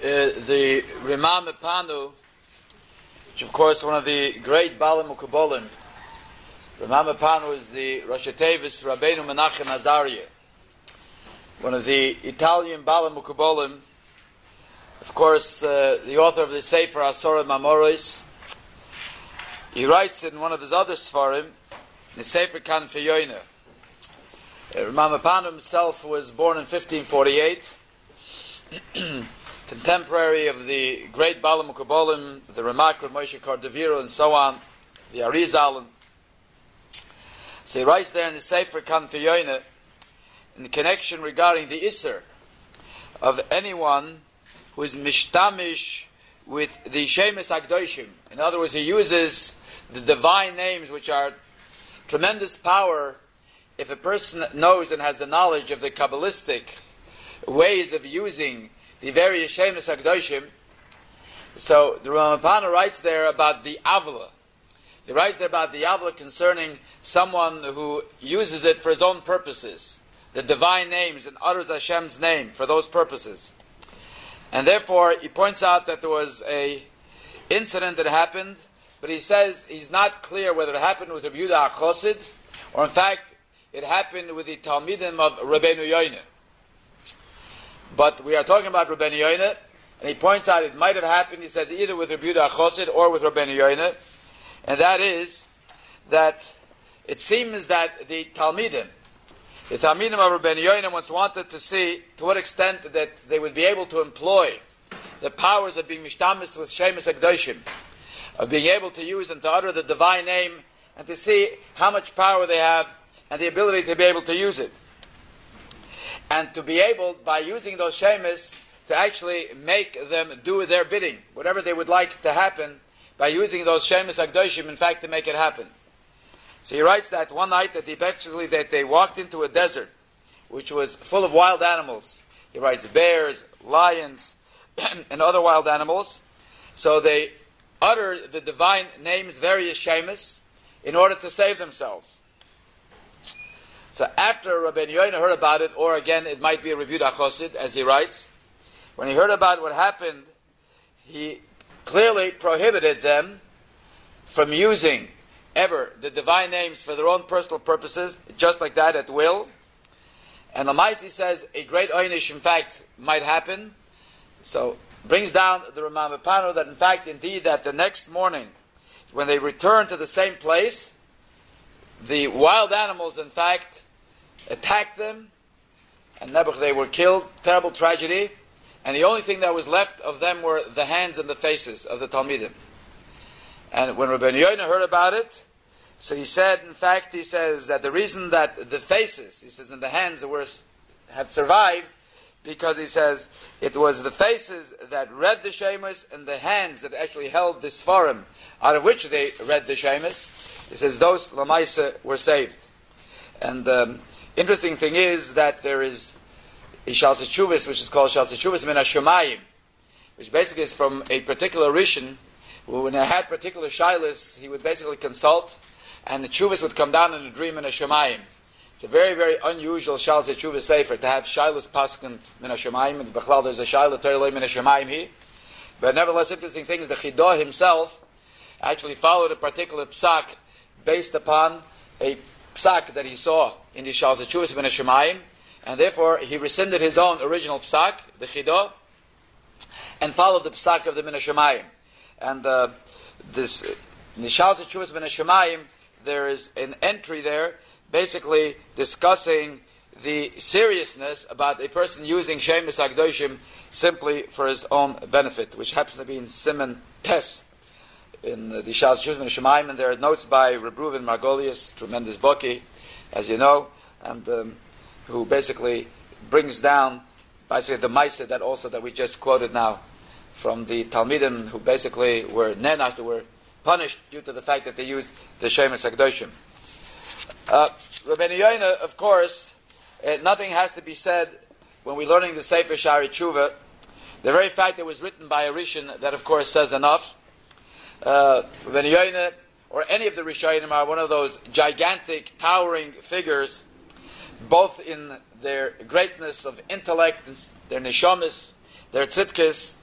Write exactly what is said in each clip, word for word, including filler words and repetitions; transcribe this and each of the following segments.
the Rimam Epanu, which of course one of the great Balam Ukubolim. Rimam Epanu is the Rosh Tevis Rabbeinu Menachem Azariah, one of the Italian Balam Ukubolim. Of course, uh, the author of the Sefer Asora Mamoros. He writes in one of his other Sfarim, the Sefer Kan Feyoina. Rimam Epanu himself was born in fifteen forty-eight. Contemporary of the great Balam Ukubolim, the Ramak, Moshe Cordovero, and so on, the Arizal. So he writes there in the Sefer Kan Feyoina, in the connection regarding the Isser of anyone who is mishtamish with the Shemes Akdoshim. In other words, he uses the divine names, which are tremendous power if a person knows and has the knowledge of the Kabbalistic ways of using the various Shemes Akdoshim. So the Ramapana writes there about the Avla. He writes there about the Avla concerning someone who uses it for his own purposes, the divine names, and utters Hashem's name for those purposes. And therefore, he points out that there was a incident that happened, but he says he's not clear whether it happened with Rabbi Yehuda HaChosid, or in fact, it happened with the Talmidim of Rabbeinu Yoina. But we are talking about Rabbeinu Yoina, and he points out it might have happened, he says, either with Rabbi Yehuda HaChosid or with Rabbeinu Yoina, and that is that it seems that the Talmidim, the Talmidim of Rabbeinu Yoina once wanted to see to what extent that they would be able to employ the powers of being mishtamis with Shemes Akdoshim, of being able to use and to utter the divine name, and to see how much power they have and the ability to be able to use it. And to be able, by using those Shemes, to actually make them do their bidding, whatever they would like to happen, by using those Shemes Akdoshim, in fact, to make it happen. So he writes that one night that he basically that they walked into a desert, which was full of wild animals. He writes bears, lions, and other wild animals. So they utter the divine names, various Shemes, in order to save themselves. So after Rabbeinu Yoina heard about it, or again it might be a Rabbi Yehuda HaChosid, as he writes, when he heard about what happened, he clearly prohibited them from using ever the divine names for their own personal purposes, just like that at will. And the Maisi says a great oynish, in fact, might happen. So brings down the Rimam Epanu that in fact, indeed, that the next morning, when they returned to the same place, the wild animals, in fact, attacked them, and Nebuch, they were killed. Terrible tragedy. And the only thing that was left of them were the hands and the faces of the Talmidim. And when Rabbeinu Yoina heard about it, so he said, in fact, he says that the reason that the faces, he says, and the hands were have survived, because he says it was the faces that read the Shemus and the hands that actually held the Sfarim, out of which they read the Shemus. He says those Lamaisa were saved. And the um, interesting thing is that there is a Shalsa Chuvas, which is called Shalsa Chuvas Min HaShemayim, which basically is from a particular Rishon, who when he had particular shilas, he would basically consult, and the Chuvas would come down in a dream in HaShemayim. It's a very, very unusual Shalsa Chuvas Sefer to have shilas paskant Min HaShemayim, and Bechlal there's a shilah Terelei Min HaShemayim he. But nevertheless, interesting thing is the Chidah himself actually followed a particular psak based upon a psak that he saw in the Shalsa Chuvas Min HaShemayim, and therefore he rescinded his own original psak, the Chidah, and followed the psak of the Min HaShemayim. And uh, this, in the Shalsa Chuvas Min HaShemayim, there is an entry there, basically discussing the seriousness about a person using Shemes Akdoshim simply for his own benefit, which happens to be in Siman Tes, in the Shalsa Chuvas Min HaShemayim, and there are notes by Reb Reuven Margolius, tremendous Boki, as you know, and um, who basically brings down, basically the Maisa that also that we just quoted now, from the Talmidim who basically were nenash, were punished due to the fact that they used the Shemes Akdoshim. Uh, Rabbeinu Yoina, of course, uh, nothing has to be said when we're learning the Sefer Shari Tshuva. The very fact that it was written by a Rishon, that of course says enough. Uh, Rabbeinu Yoina, or any of the Rishonim, are one of those gigantic, towering figures, both in their greatness of intellect, their neshamis, their tzidkis,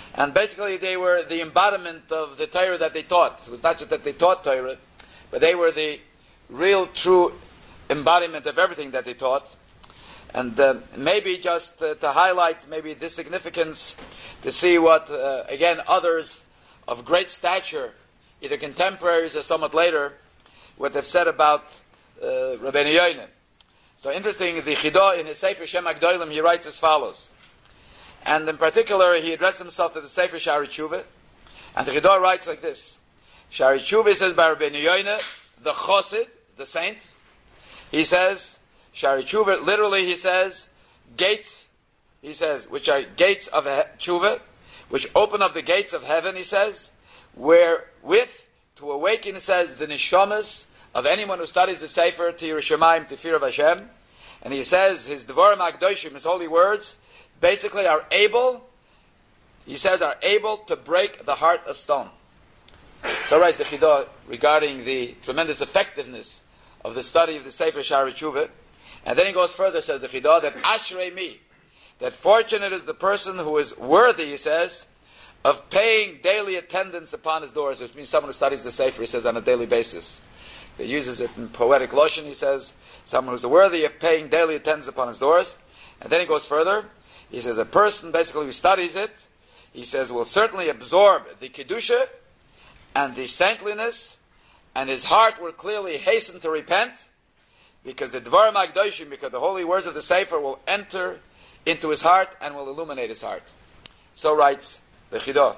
And basically they were the embodiment of the Torah that they taught. It was not just that they taught Torah, but they were the real, true embodiment of everything that they taught. And uh, maybe just uh, to highlight maybe this significance, to see what, uh, again, others of great stature, either contemporaries or somewhat later, what they've said about uh, Rabbeinu Yoina. So interesting, the Chidah in his Sefer Shem HaGdolim, he writes as follows. And in particular, he addressed himself to the Sefer Shari Tshuva. And the Chidah writes like this. Shari Tshuva says by Rabbeinu Yoina, the Chosid, the saint, he says, Shari Tshuva, literally he says, gates, he says, which are gates of Tshuva, which open up the gates of heaven, he says, wherewith to awaken, he says, the neshamas of anyone who studies the Sefer to Yerushalayim, to fear of Hashem. And he says, his Devarim HaKadoshim, his holy words, basically are able, he says, are able to break the heart of stone. So writes the Chidah regarding the tremendous effectiveness of the study of the Sefer Shari Tshuva. And then he goes further, says the Chidah, that Ashrei mi, that fortunate is the person who is worthy, he says, of paying daily attendance upon his doors, which means someone who studies the Sefer, he says, on a daily basis. He uses it in poetic lotion, he says, someone who's worthy of paying daily attendance upon his doors. And then he goes further, he says, a person basically who studies it, he says, will certainly absorb the Kedusha and the saintliness, and his heart will clearly hasten to repent, because the Dvarim HaKadoshim, because the holy words of the Sefer will enter into his heart and will illuminate his heart. So writes the Chidah.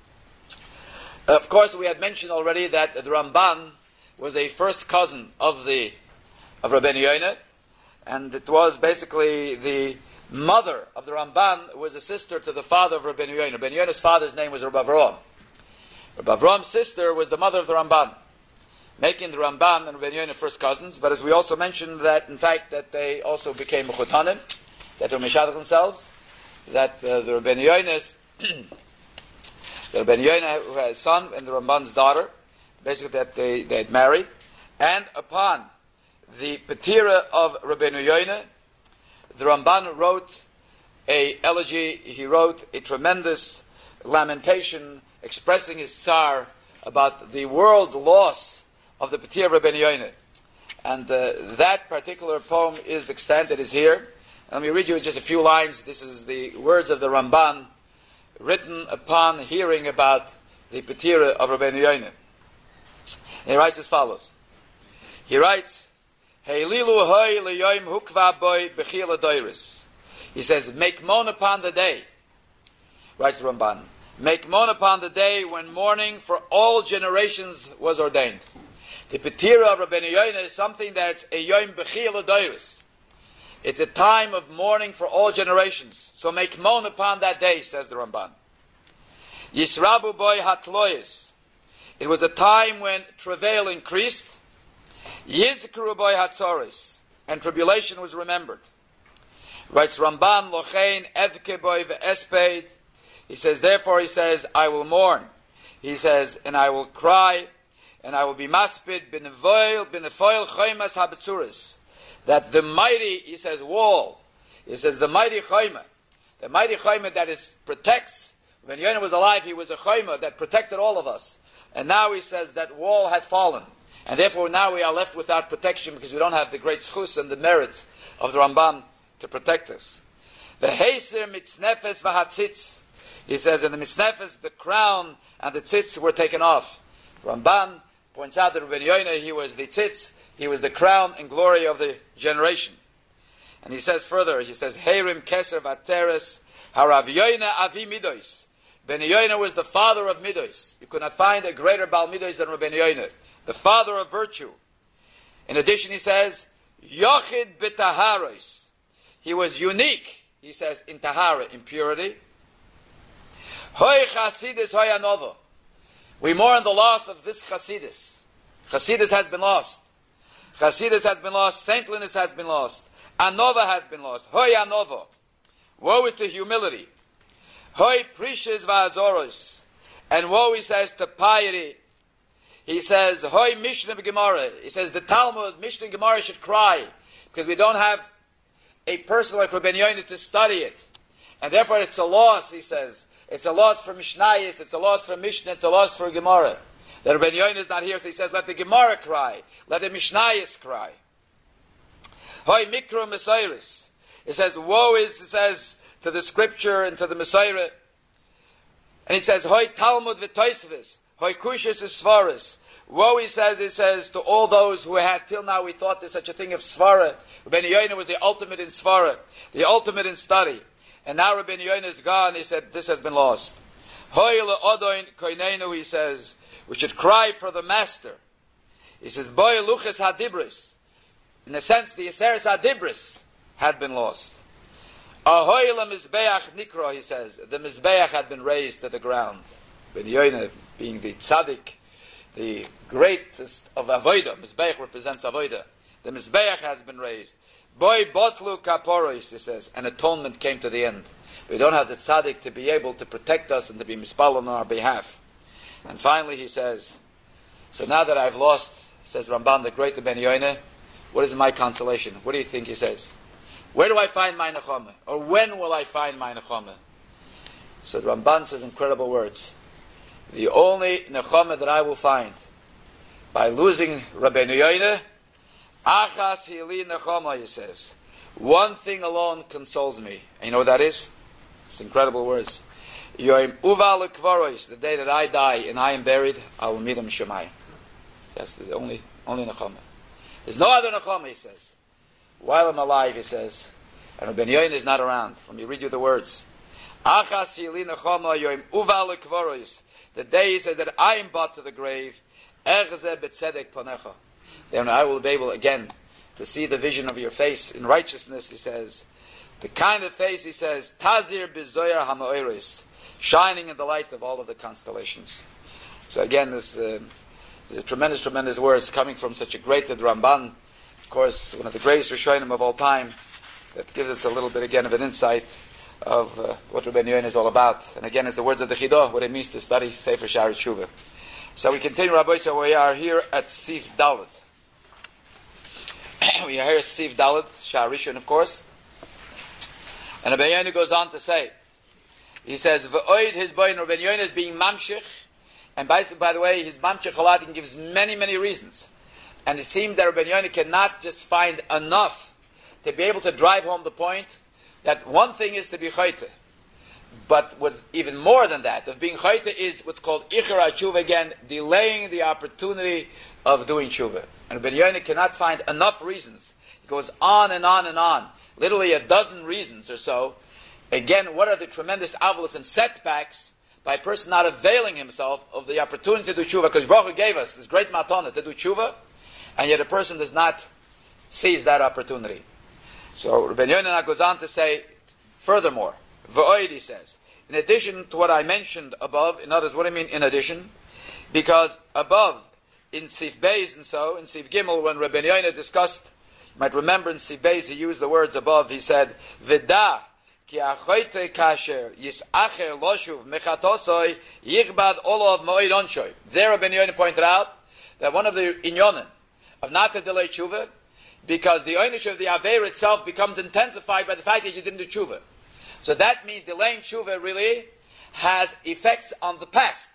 Of course, we had mentioned already that the Ramban was a first cousin of the of Rabbeinu Yoina, and it was basically the mother of the Ramban was a sister to the father of Rabbeinu Yoina. Rabbeinu Yoina's father's name was Rabbi Avraham. Rabbi Avraham's sister was the mother of the Ramban, making the Ramban and Rabbeinu Yoina first cousins. But as we also mentioned, that in fact that they also became Mechutanim, that they were Meshadach themselves, that uh, the Rabbeinu Yoina's the Rabbeinu Yoina who had a son and the Ramban's daughter, basically that they, they had married, and upon the Petira of Rabbeinu Yoina, the Ramban wrote a elegy, he wrote a tremendous lamentation expressing his tsar about the world loss of the Petira of Rabbeinu Yoina. And uh, that particular poem is extant, it is here. And let me read you just a few lines. This is the words of the Ramban written upon hearing about the Petira of Rabbeinu Yoina. He writes as follows. He writes, Heililu hoy leyoim hukva boy bechila doiris. He says, make moan upon the day, writes the Ramban, make moan upon the day when mourning for all generations was ordained. The Petira of Rabbeinu Yoina is something that's a yom bechila doiris. It's a time of mourning for all generations. So make moan upon that day, says the Ramban. Yisrabu boy hatloyis. It was a time when travail increased. Yizkru boy hatzoris, and tribulation was remembered. Writes Ramban lochein evke boy ve'esped. He says, therefore, he says, I will mourn. He says, and I will cry, and I will be maspid b'nevoil b'nefoil choymas habetzuris. That the mighty, he says, wall. He says, the mighty choyma, the mighty choyma that is protects. When Yoina was alive, he was a choyma that protected all of us. And now he says that wall had fallen. And therefore now we are left without protection because we don't have the great schus and the merit of the Ramban to protect us. The heiser mitznefes v'hatzitz. He says in the mitznefes, the crown and the tzitz were taken off. Ramban points out that Rabbeinu Yoina, he was the tzitz, he was the crown and glory of the generation. And he says further, he says, Heirim keser v'ateres harav Yoina avi midois. Rabbeinu Yoina was the father of midois. You could not find a greater Baal midois than Rabbeinu Yoina, the father of virtue. In addition, he says, Yochid b'taharos. He was unique, he says, in tahara, in purity. Hoy chasidis hoy anova. We mourn the loss of this chasidis. Chasidis has been lost. Chasidis has been lost. Saintliness has been lost. Anova has been lost. Hoy anova. Woe is to humility. Hoy prishes va'azoros. And woe, he says, to piety. He says, Hoy Mishnah Gemara. He says, the Talmud, Mishnah Gemara should cry because we don't have a person like Rabbeinu Yoina to study it. And therefore it's a loss, he says. It's a loss for Mishnayos, it's a loss for Mishnah, it's a loss for Gemara. That Rabbi Yoina is not here, so he says, let the Gemara cry, let the Mishnayos cry. Hoi mikro Messiris. It says, woe is, it says, to the scripture and to the Messiah. And he says, hoi Talmud v'toisvis, hoi kushis v'svaris. Woe, he says, he says, to all those who had, till now we thought there's such a thing of svara. Rabbi Yoina was the ultimate in svara, the ultimate in study. And now Rabbi Yoina is gone, he said, this has been lost. Hoi le'odoin koinenu, he says, we should cry for the master. He says, boi luches hadibris. In a sense, the Iseres hadibris had been lost. Ahoy la mizbeach nikro, he says, the mizbeach had been raised to the ground. Rabbi Yoina being the tzaddik, the greatest of avodah. Mizbeach represents avodah. The mizbeach has been raised. Boy botlu kaporos, he says, an atonement came to the end. We don't have the tzaddik to be able to protect us and to be mispal on our behalf. And finally he says, so now that I've lost, says Ramban, the great Rabbi Yoina, what is my consolation? What do you think he says? Where do I find my nechama? Or when will I find my nechama? So Ramban says incredible words. The only nechama that I will find by losing Rabbi Yoina, achas hili nechama, he says. One thing alone consoles me. And you know what that is? It's incredible words. Yoim uva lekvaros, the day that I die and I am buried, I will meet him Shemai. That's the only only nechama. There's no other nechama, he says. While I'm alive, he says, and Rabbi Yoina is not around. Let me read you the words. Achas hili nechama yoim uva lekvaros. The day, he says, that I am brought to the grave, erze betzedek panecha. Then I will be able again to see the vision of your face in righteousness, he says. The kind of face, he says, tazir bizoyar hamaoiris, shining in the light of all of the constellations. So again, this uh, is a tremendous, tremendous words coming from such a great Ramban, of course, one of the greatest Rishonim of all time, that gives us a little bit again of an insight of uh, what Rabbi Yoina is all about. And again, it's the words of the Chidah, what it means to study Sefer Sha'ar Tshuva. So we continue, Rabbi, so we are here at Sif Dalet. We are here at Sif Dalet, Sha'ar Rishon, of course. And Rabbi Yoina goes on to say, he says, V'oid his boy, Rabbi Yoina is being mamshich, and by, by the way, his mamshich halatin gives many, many reasons. And it seems that Rabbi Yoina cannot just find enough to be able to drive home the point that one thing is to be chayte, but what's even more than that, of being chayte is what's called ichar tshuva, again, delaying the opportunity of doing tshuva. And Rabbi Yoina cannot find enough reasons. He goes on and on and on, literally a dozen reasons or so. Again, what are the tremendous avos and setbacks by a person not availing himself of the opportunity to do tshuva? Because Baruch Hu gave us this great matana to do tshuva, and yet a person does not seize that opportunity. So Rabbi Yoina goes on to say, furthermore, V'oid, he says, in addition to what I mentioned above, in other words, what do I mean in addition? Because above, in Sif Beis and so, in Sif Gimel, when Rabbi Yoina discussed, you might remember in Sif Beis, he used the words above, he said, V'da, ki achoyte kasher, yisacher loshuv, mechatosoi, yichbad olov mo'id onshoy. There Rabbi Yoina pointed out that one of the inyonim of not to delay tshuva, because the ownership of the Aveir itself becomes intensified by the fact that you didn't do tshuva. So that means delaying tshuva really has effects on the past.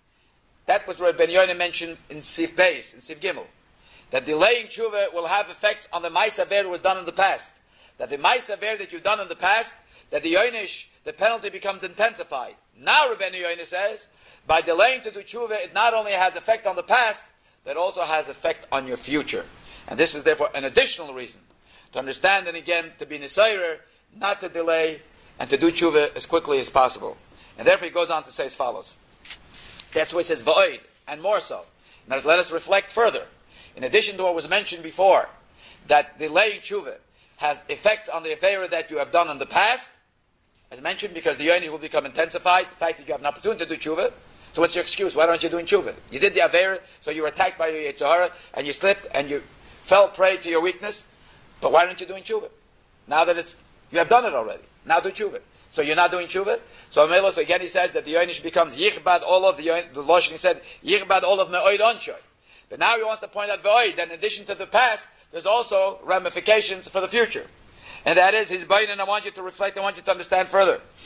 That's what Rabbi Yoina mentioned in Sif Beis, in Sif Gimel. That delaying tshuva will have effects on the Ma'is Aveir that was done in the past. That the Ma'is Aveir that you've done in the past, that the Yoinish, the penalty becomes intensified. Now Rabbi Yoina says, by delaying to do tshuva, it not only has effect on the past, but also has effect on your future. And this is therefore an additional reason to understand, and again, to be nisayrer, not to delay, and to do tshuva as quickly as possible. And therefore he goes on to say as follows. That's why he says, va'oid, and more so. Now let us reflect further. In addition to what was mentioned before, that delaying tshuva has effects on the affair that you have done in the past, as mentioned, because the yoni will become intensified, the fact that you have an opportunity to do tshuva. So what's your excuse? Why aren't you doing tshuva? You did the Aveira, so you were attacked by your Yetzer Hara, and you slipped, and you fell prey to your weakness, but why aren't you doing tshuva? Now that it's, you have done it already. Now do tshuva. So you're not doing tshuva? So Amelos, again he says that the Yoinish becomes Yichbad Olav, the, the Loshin said, Yichbad Olav Me'oid Onshoy. But now he wants to point out Ve'oid, that in addition to the past, there's also ramifications for the future. And that is his bain, and I want you to reflect, I want you to understand further.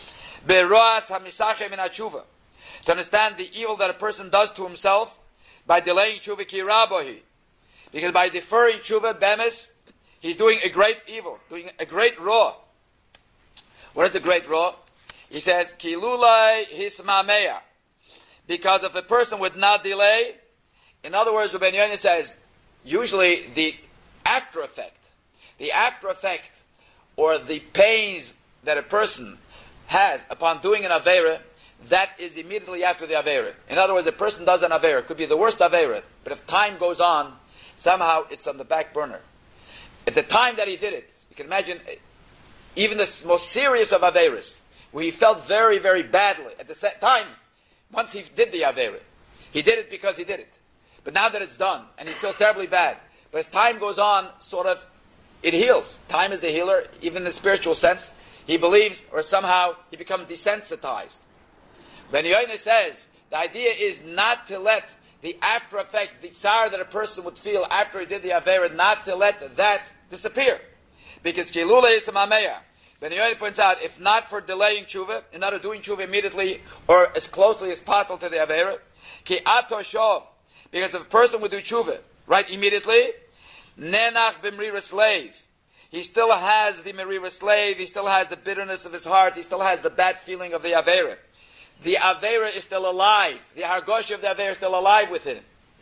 Beroas hamisachem min hatshuva. To understand the evil that a person does to himself by delaying tshuva ki rabohi. Because by deferring tshuva, bemis, he's doing a great evil, doing a great raw. What is the great raw? He says, kilulai hismameya. Because if a person would not delay, in other words, Rabbi Yoina says, usually the after effect, the after effect, or the pains that a person has upon doing an Aveira, that is immediately after the Aveira. In other words, a person does an Aveira, it could be the worst Aveira, but if time goes on, somehow it's on the back burner. At the time that he did it, you can imagine, even the most serious of Aveiras, where he felt very, very badly, at the same time, once he did the Aveira, he did it because he did it. But now that it's done, and he feels terribly bad, but as time goes on, sort of, it heals. Time is a healer, even in the spiritual sense. He believes, or somehow, he becomes desensitized. Ben Yoina says, the idea is not to let the after effect, the tsar that a person would feel after he did the Aveira, not to let that disappear. Because Kilula is a Mameya. Ben Yoina points out, if not for delaying tshuva, and not doing tshuva immediately, or as closely as possible to the Aveira, Ki ato shov, because if a person would do tshuva, right, immediately, nenach b'mrira slave, he still has the merira slave, he still has the bitterness of his heart, he still has the bad feeling of the Aveira. The Aveira is still alive. The Hargosh of the Aveira is still alive within him.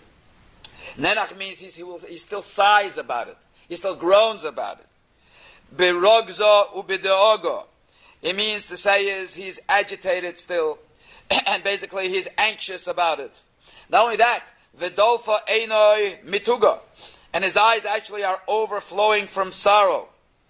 Nenach means he's, he, will, he still sighs about it. He still groans about it. Berogzo ubideogo. It means to say is he's agitated still. And basically he's anxious about it. Not only that, Vidolfa einoi mituga. And his eyes actually are overflowing from sorrow.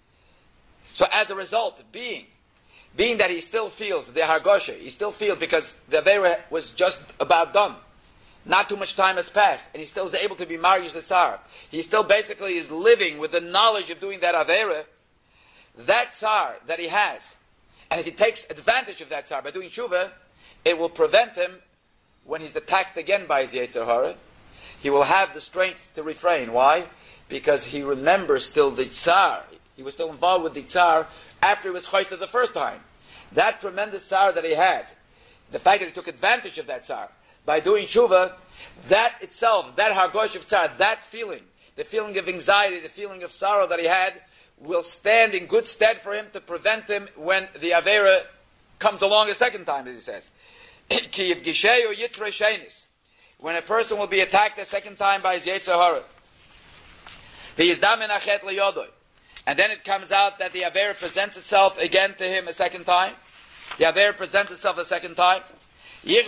So as a result, being, being that he still feels the hargosha, he still feels because the Aveira was just about done. Not too much time has passed, and he still is able to be Marius the Tsar. He still basically is living with the knowledge of doing that Aveira. That Tsar that he has, and if he takes advantage of that Tsar by doing Tshuva, it will prevent him, when he's attacked again by his Yetzer Hara, he will have the strength to refrain. Why? Because he remembers still the Tsar. He was still involved with the Tsar after he was Chayta the first time. That tremendous Tsar that he had, the fact that he took advantage of that Tsar, by doing Tshuva, that itself, that Hargosh of Tsar, that feeling, the feeling of anxiety, the feeling of sorrow that he had, will stand in good stead for him to prevent him when the Aveira comes along a second time, as he says. When a person will be attacked a second time by his Yetzer Hara. And then it comes out that the Aveira presents itself again to him a second time. The Aveira presents itself a second time. He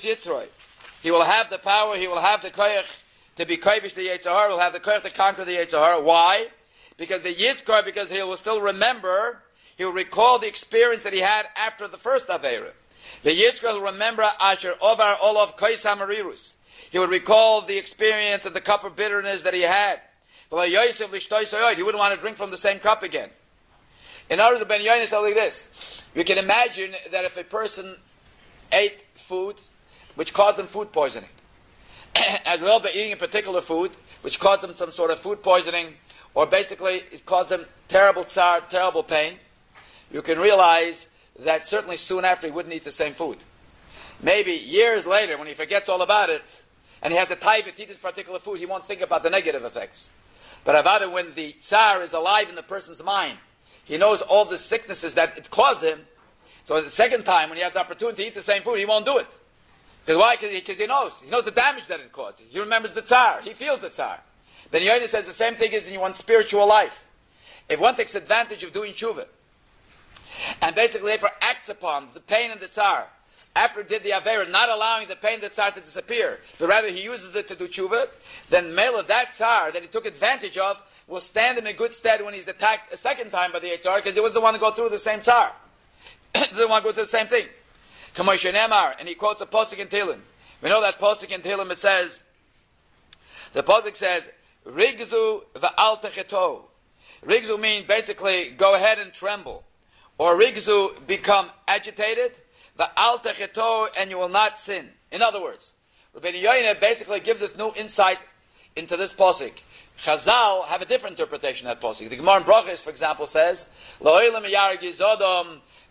will have the power, he will have the koyach to be koyvish the Yetzer Hara, he will have the koyach to conquer the Yetzer Hara. Why? Because the Yitzkar, because he will still remember, he will recall the experience that he had after the first Aveira. The Yitzkar will remember Asher Ovar Olav Kois Hamarirus. He would recall the experience of the cup of bitterness that he had. He wouldn't want to drink from the same cup again. In order to Ben Yonis say like this, we can imagine that if a person ate food which caused him food poisoning, as well by eating a particular food which caused him some sort of food poisoning, or basically it caused him terrible tsar, terrible pain, you can realize that certainly soon after he wouldn't eat the same food. Maybe years later, when he forgets all about it, and he has a taiva to eat this particular food, he won't think about the negative effects. But Avada, when the tsar is alive in the person's mind, he knows all the sicknesses that it caused him, so the second time, when he has the opportunity to eat the same food, he won't do it. Because why? Because he knows. He knows the damage that it caused. He remembers the tsar. He feels the tsar. Then Yoina says the same thing is in one's spiritual life. If one takes advantage of doing tshuva, and basically therefore acts upon the pain and the tsar, after he did the Aveira, not allowing the pain and the tsar to disappear, but rather he uses it to do tshuva, then Mela, that tsar that he took advantage of, will stand him in good stead when he's attacked a second time by the Yitzhar, because he doesn't want to go through the same tsar. He doesn't want to go through the same thing. Kamosh Nemar, and he quotes a posuk in Tehillim. We know that posuk in Tehillim, it says, the posuk says, Rigzu va'al techeto. Rigzu means basically, go ahead and tremble. Or Rigzu, become agitated, va'al techeto, and you will not sin. In other words, Rabbeinu Yoina basically gives us new insight into this posuk. Chazal have a different interpretation of that posuk. The Gemara in Brachos, for example, says, Lo'olam yargi zodom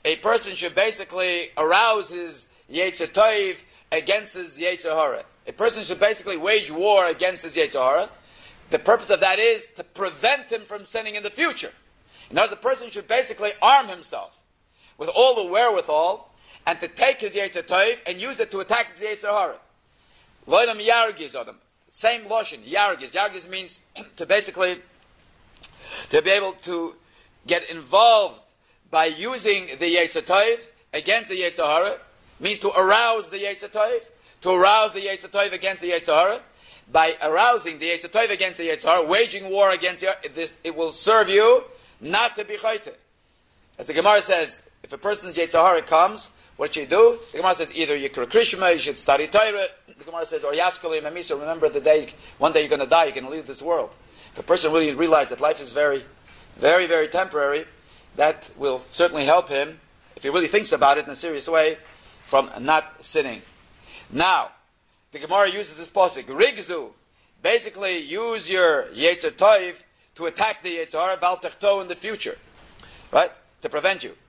a person should basically arouse his Yetzer Tov against his Yetzer Hara. A person should basically wage war against his Yetzer Hara. The purpose of that is to prevent him from sinning in the future. In other words, the person should basically arm himself with all the wherewithal and to take his Yetzer Tov and use it to attack his Yetzer Hara. Loinam Yargiz Adam. Same lotion, Yargiz. Yargiz means to basically to be able to get involved by using the Yetzer Tov against the Yetzer Hara, means to arouse the Yetzer Tov, to arouse the Yetzer Tov against the Yetzer Hara. By arousing the Yetzer Tov against the Yetzer Hara, waging war against the this, it will serve you not to be chayte. As the Gemara says, if a person's Yetzer Hara comes, what should you do? The Gemara says either Yikra Krishma, you should study Torah. The Gemara says, or Yaskali Mamisa, remember the day, one day you're going to die, you're going to leave this world. If a person really realizes that life is very, very, very temporary, that will certainly help him, if he really thinks about it in a serious way, from not sinning. Now, the Gemara uses this pasuk, Rigzu, basically use your Yetzer Tov to attack the Yetzer Hara, Val Techto in the future, right? To prevent you.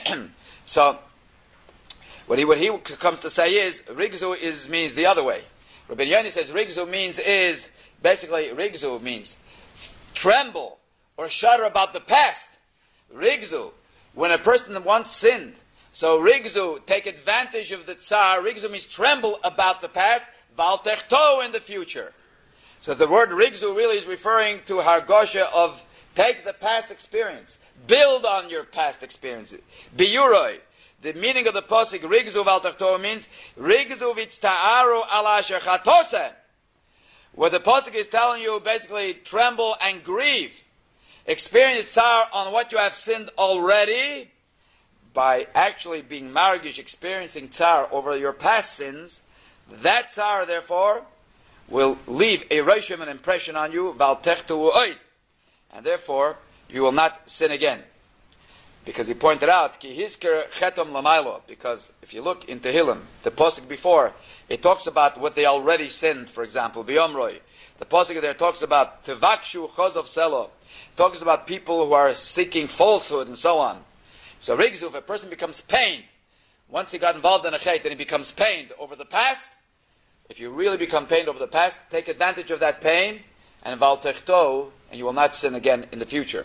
So, what he, what he comes to say is, Rigzu is, means the other way. Rabbi Yoni says Rigzu means is, basically Rigzu means tremble or shudder about the past. Rigzu, when a person once sinned, so Rigzu, take advantage of the tsar. Rigzu means tremble about the past, Val Techto in the future. So the word Rigzu really is referring to Hargosha of take the past experience, build on your past experiences. Biyuroi. The meaning of the pasuk Rigzu Val Techto means Rigzu vitzta'aru ala shechatose. Where the pasuk is telling you basically tremble and grieve. Experience tsar on what you have sinned already by actually being margish, experiencing tsar over your past sins. That tsar, therefore, will leave a reishim, an impression on you, val techtu oid, and therefore you will not sin again. Because he pointed out, ki hizker chetom lamaylo, because if you look in Tehillim, the pasuk before, it talks about what they already sinned, for example, v'yomroi. The pasuk there talks about tevakshu chozov selo, talks about people who are seeking falsehood and so on. So Rigzu, if a person becomes pained, once he got involved in a chet and he becomes pained over the past, if you really become pained over the past, take advantage of that pain and val techto, and you will not sin again in the future.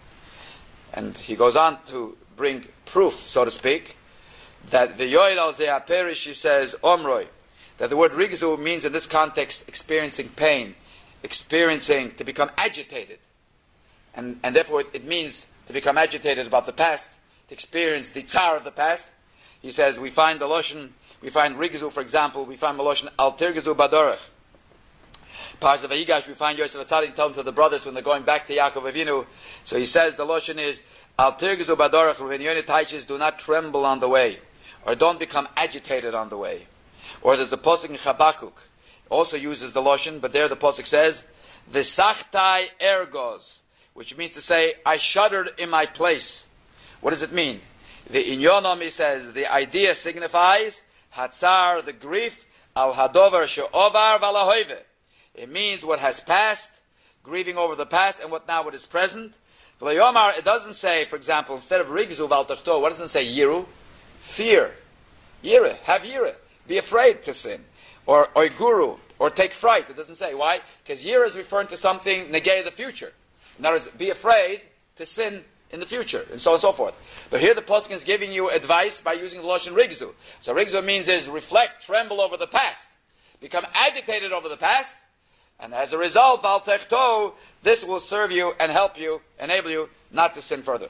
And he goes on to bring proof, so to speak, that the yoel al ze'ah perish, he says, omroi, that the word Rigzu means in this context experiencing pain, experiencing to become agitated. And, and therefore it, it means to become agitated about the past, to experience the tsar of the past. He says, we find the Loshen, we find Rigzu, for example, we find the Loshen al tirgizu badorach. Parts of Vayigash, we find Yosef HaTzadik telling to the brothers when they're going back to Yaakov Avinu. So he says, the Loshen is, al tirgizu badorach, when Yonah teaches, do not tremble on the way, or don't become agitated on the way. Or there's a Pasuk in Chabakuk, also uses the Loshen, but there the Pasuk says, V'sachtai ergos, which means to say, I shuddered in my place. What does it mean? The Inyonom, he says, the idea signifies Hatzar, the grief, al hadover she'ovar valahoive. It means what has passed, grieving over the past, and what now what is present. V'layomar, it doesn't say, for example, instead of Rigzu val techto, what does it say? Yiru, fear. Yire, have yire. Be afraid to sin. Or or guru, or take fright. It doesn't say. Why? Because yire is referring to something negay the future. In other words, be afraid to sin in the future, and so on and so forth. But here the Pasuk is giving you advice by using the Lashon Rigzu. So Rigzu means is reflect, tremble over the past, become agitated over the past, and as a result, Val Techto, this will serve you and help you, enable you not to sin further.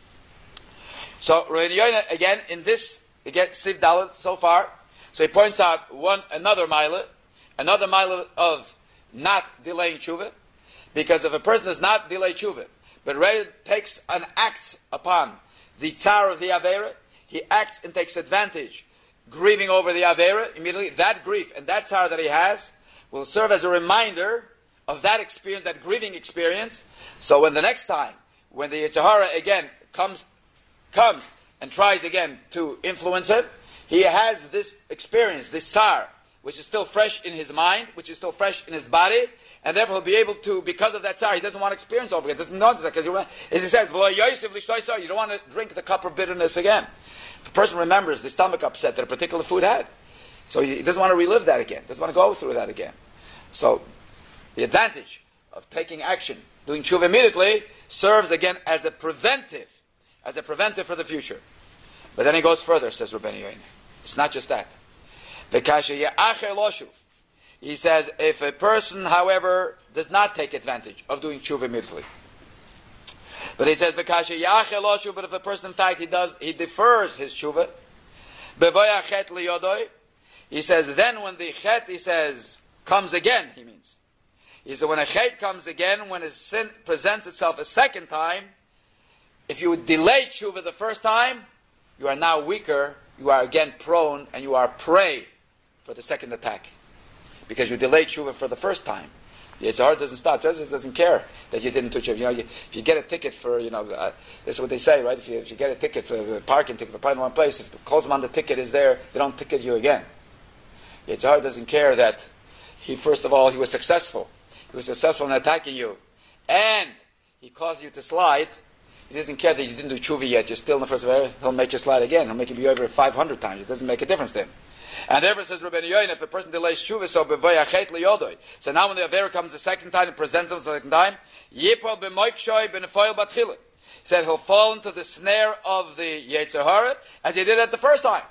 So Rabbi Yoina, again, in this, again, Siv Dalet so far, so he points out one another mile, another mile of not delaying tshuva, because if a person does not delay tshuva, but rather takes an act upon the tsar of the Avera, he acts and takes advantage, grieving over the Avera, immediately that grief and that tsar that he has will serve as a reminder of that experience, that grieving experience. So when the next time, when the Yetzer Hara again comes, comes and tries again to influence him, he has this experience, this tsar, which is still fresh in his mind, which is still fresh in his body, and therefore he'll be able to, because of that tsar, he doesn't want to experience over again. Doesn't know that because as he says, you don't want to drink the cup of bitterness again. If a person remembers the stomach upset that a particular food had, so he doesn't want to relive that again, doesn't want to go through that again. So the advantage of taking action, doing tshuva immediately, serves again as a preventive, as a preventive for the future. But then he goes further, says Rabbeinu Yoina. It's not just that. He says, if a person, however, does not take advantage of doing tshuva immediately, but he says, but if a person, in fact, he does, he defers his tshuva, he says, then when the chet, he says, comes again, he means. He said, when a chet comes again, when a sin presents itself a second time, if you delay tshuva the first time, you are now weaker, you are again prone, and you are prey for the second attack. Because you delayed tshuva for the first time. The Yetzer Hara doesn't stop. It doesn't care that you didn't do tshuva. You know, you, if you get a ticket for, you know, uh, this is what they say, right? If you, if you get a ticket for a parking ticket for parking in one place, if the closed on the ticket is there, they don't ticket you again. The Yetzer Hara doesn't care that he, first of all, he was successful. He was successful in attacking you. And he caused you to slide. He doesn't care that you didn't do tshuva yet. You're still in the first area. He'll make you slide again. He'll make you be over five hundred times. It doesn't make a difference to him. And therefore says Rabbeinu Yoina, if a person delays tshuva, so b'vayachet liyodoi. So now when the Avera comes the second time and presents himself the second time, yipol b'moikshoi b'nefoil batchila. He said he'll fall into the snare of the Yetzer Hara as he did at the first time.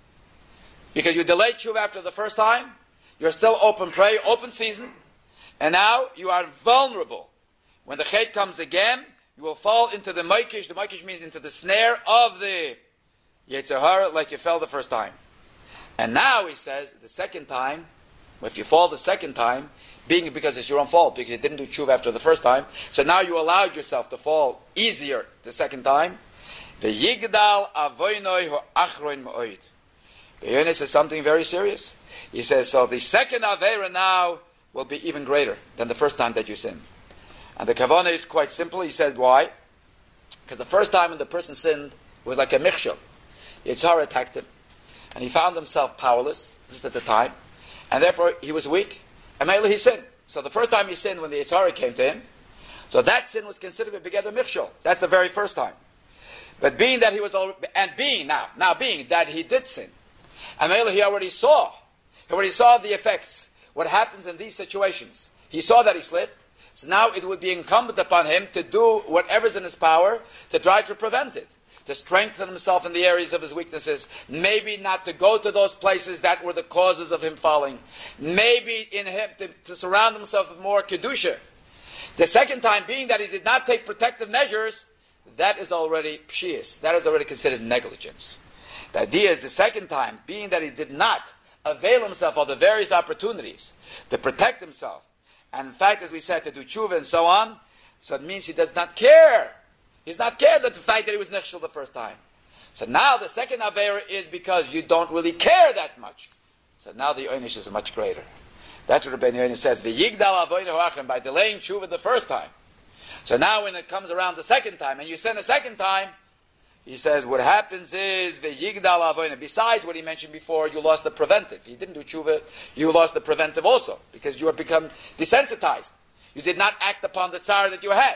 Because you delayed tshuva after the first time, you're still open prey, open season, and now you are vulnerable. When the chet comes again, you will fall into the moikish. The moikish means into the snare of the Yetzer Hara like you fell the first time. And now, he says, the second time, if you fall the second time, being because it's your own fault, because you didn't do tshuva after the first time, so now you allowed yourself to fall easier the second time. The yigdal avoinoi ho achroin ma'oid. The Yoina says something very serious. He says, so the second Avera now will be even greater than the first time that you sinned. And the kavanah is quite simple. He said, why? Because the first time when the person sinned, it was like a michshel. Yetzer Hara attacked him. And he found himself powerless, just at the time. And therefore, he was weak. And mainly he sinned. So the first time he sinned, when the Yetzer Hara came to him, so that sin was considered a begeder michshel. That's the very first time. But being that he was already, and being now, now being that he did sin, and mainly he already saw, he already saw the effects, what happens in these situations. He saw that he slipped. So now it would be incumbent upon him to do whatever's in his power to try to prevent it. To strengthen himself in the areas of his weaknesses. Maybe not to go to those places that were the causes of him falling. Maybe in him to, to surround himself with more kedusha. The second time, being that he did not take protective measures, that is already pshias. That is already considered negligence. The idea is the second time, being that he did not avail himself of the various opportunities to protect himself, and in fact, as we said, to do tshuva and so on, so it means he does not care. He's not cared that the fact that he was nechshel the first time. So now the second Avera is because you don't really care that much. So now the Oynish is much greater. That's what Rabbeinu Yoina says. V'yigdal avoinu ha'achem, by delaying tshuva the first time. So now when it comes around the second time, and you sin a second time, he says what happens is, v'yigdal avoinu, besides what he mentioned before, you lost the preventive. He didn't do tshuva, you lost the preventive also, because you have become desensitized. You did not act upon the tzara that you had.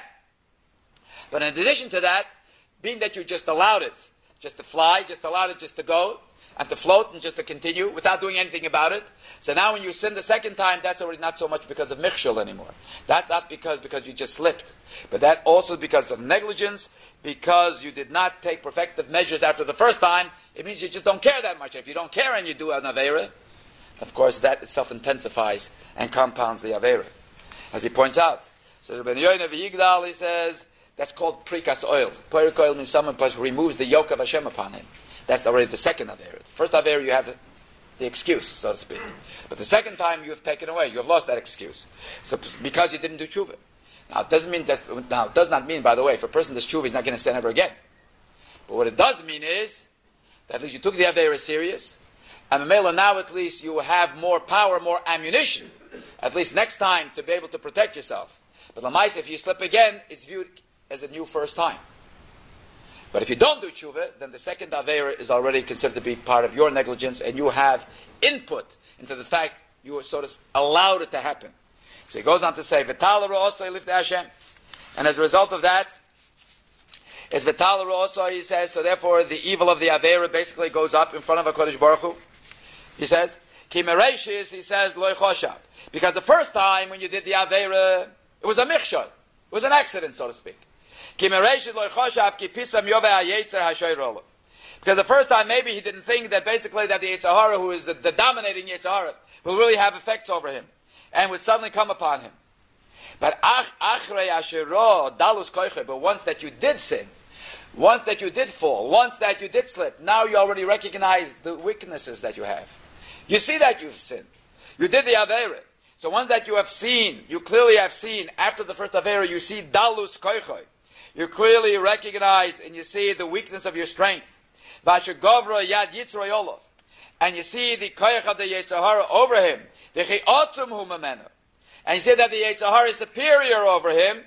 But in addition to that, being that you just allowed it, just to fly, just allowed it just to go, and to float and just to continue without doing anything about it. So now when you sin the second time, that's already not so much because of michshel anymore. That not because because you just slipped. But that also because of negligence, because you did not take protective measures after the first time. It means you just don't care that much. If you don't care and you do an Avera, of course that itself intensifies and compounds the Avera. As he points out. So Rabbeinu Yoina v'yigdal, he says, that's called prikas oil. Prikas oil means someone removes the yoke of Hashem upon him. That's already the second Avera. The first Avera, you have the excuse, so to speak. But the second time, you have taken away. You have lost that excuse. So because you didn't do tshuva. Now, it doesn't mean that, now, it does not mean, by the way, if a person does tshuva, he's not going to sin ever again. But what it does mean is that at least you took the Avera serious, and Mamela, now at least you have more power, more ammunition, at least next time, to be able to protect yourself. But Lamais, if you slip again, it's viewed as a new first time. But if you don't do tshuva, then the second Avera is already considered to be part of your negligence, and you have input into the fact you were sort of allowed it to happen. So he goes on to say, V'tal also lift Hashem. And as a result of that, It's V'tal also, he says, so therefore the evil of the Aveira basically goes up in front of HaKadosh Baruch Hu. He says, Ki Mereshis, he says, Loi Choshav. Because the first time when you did the Aveira, it was a mikshot. It was an accident, so to speak. Ki Mereshis Loi Choshav, Ki Pisam Yove HaYetzer HaShoy Rolo. Because the first time maybe he didn't think that basically that the Yetzer Hara, who is the, the dominating Yetzer Hara, will really have effects over him and would suddenly come upon him. But ach achrei ashero dalus koiche. But once that you did sin, once that you did fall, once that you did slip, now you already recognize the weaknesses that you have. You see that you've sinned. You did the Aveira. So once that you have seen, you clearly have seen, after the first Aveira, you see dalus koiche. You clearly recognize and you see the weakness of your strength. Vasher govra yad yitzro yolov. And you see the koich of the Yetzer Hara over him. V'chi otzum hu memenu. And you see that the Yetzer Hara is superior over him.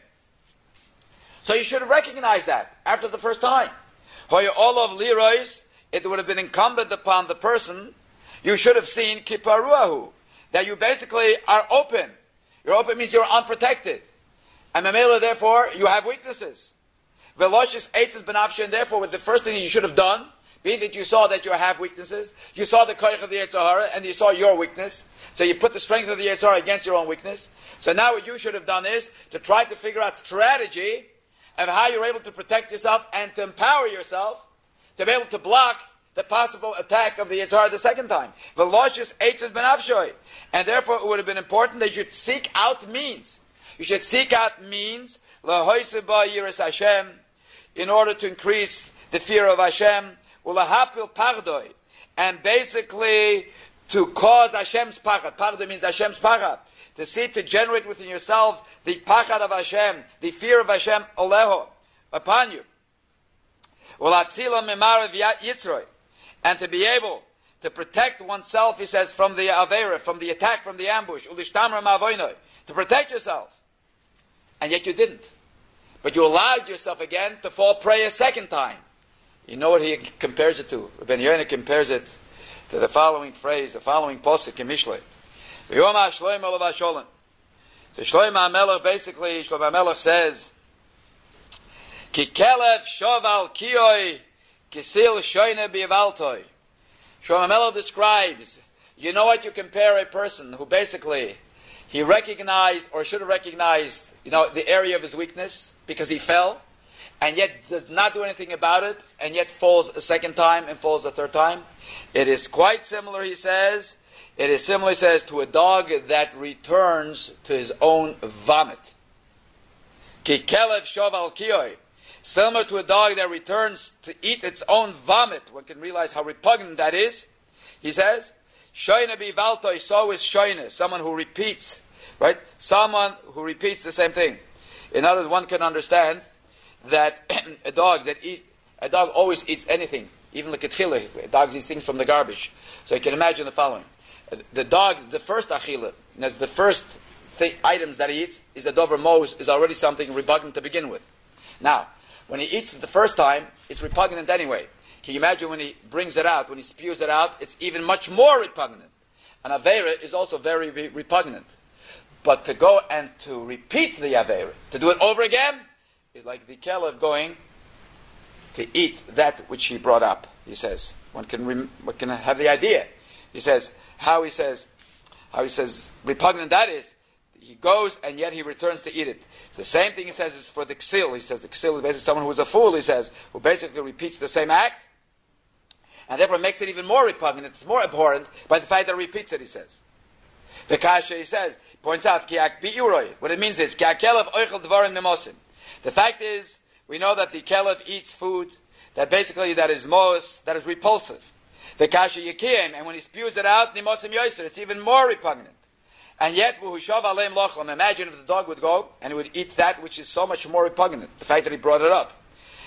So you should have recognized that after the first time. Hoya olav lirois, it would have been incumbent upon the person, you should have seen kiparuahu, that you basically are open. You're open means you're unprotected. And memela, therefore, you have weaknesses. Veloshis eitzes benafshe, and therefore, with the first thing you should have done, being that you saw that you have weaknesses, you saw the koich of the Yetzer Hara, and you saw your weakness, so you put the strength of the Yetzer Hara against your own weakness. So now what you should have done is to try to figure out strategy of how you're able to protect yourself and to empower yourself to be able to block the possible attack of the Yetzer Hara the second time. Veloshis eitzes benafshe, and therefore it would have been important that you should seek out means. You should seek out means lahoise ba yiras Hashem, in order to increase the fear of Hashem, ulahapil pardoi, and basically to cause Hashem's pachad. Pardoi means Hashem's pachad. To see, to generate within yourselves the pachad of Hashem, the fear of Hashem, oleho, upon you. Ulatzila memarav yitzroi, and to be able to protect oneself, he says, from the Aveira, from the attack, from the ambush, ulishtamra ma'avoinoi, to protect yourself. And yet you didn't. But you allowed yourself again to fall prey a second time. You know what he compares it to? Ben Yoina compares it to the following phrase, the following posuk in Mishlei. V'yoma Shloim olav hasholem. So Shloim HaMelech, basically, Shloim HaMelech says, Ki kelev shoval kiyoi kisil shoyne bivaltoi. Shloim HaMelech describes, you know what, you compare a person who basically, he recognized, or should have recognized, you know, the area of his weakness, because he fell, and yet does not do anything about it, and yet falls a second time, and falls a third time. It is quite similar, he says, it is similar, he says, to a dog that returns to his own vomit. Ki kelev shoval kiyoi. Similar to a dog that returns to eat its own vomit. One can realize how repugnant that is. He says, shoyne bivaltoi, so is shoyne, someone who repeats, right? Someone who repeats the same thing. In other words, one can understand that a dog that eat, a dog always eats anything, even the ketchila. Dogs eat things from the garbage. So you can imagine the following: the dog, the first achila, as the first th- items that he eats is a dover mose, is already something repugnant to begin with. Now, when he eats it the first time, it's repugnant anyway. Can you imagine when he brings it out, when he spews it out, it's even much more repugnant. An aveira is also very re- repugnant. But to go and to repeat the Aveira, to do it over again, is like the Kelev going to eat that which he brought up, he says. One can, rem- one can have the idea. He says, how he says, how he says, repugnant that is. He goes and yet he returns to eat it. It's the same thing he says is for the Ksil. He says the Ksil is basically someone who is a fool, he says, who basically repeats the same act, and therefore makes it even more repugnant. It's more abhorrent by the fact that he repeats it, he says. The Kasha, he says, points out, what it means is, the fact is, we know that the Kelev eats food that basically that is most, that is repulsive. The Kasha Yekiyim, and when he spews it out, it's even more repugnant. And yet, imagine if the dog would go and he would eat that which is so much more repugnant, the fact that he brought it up.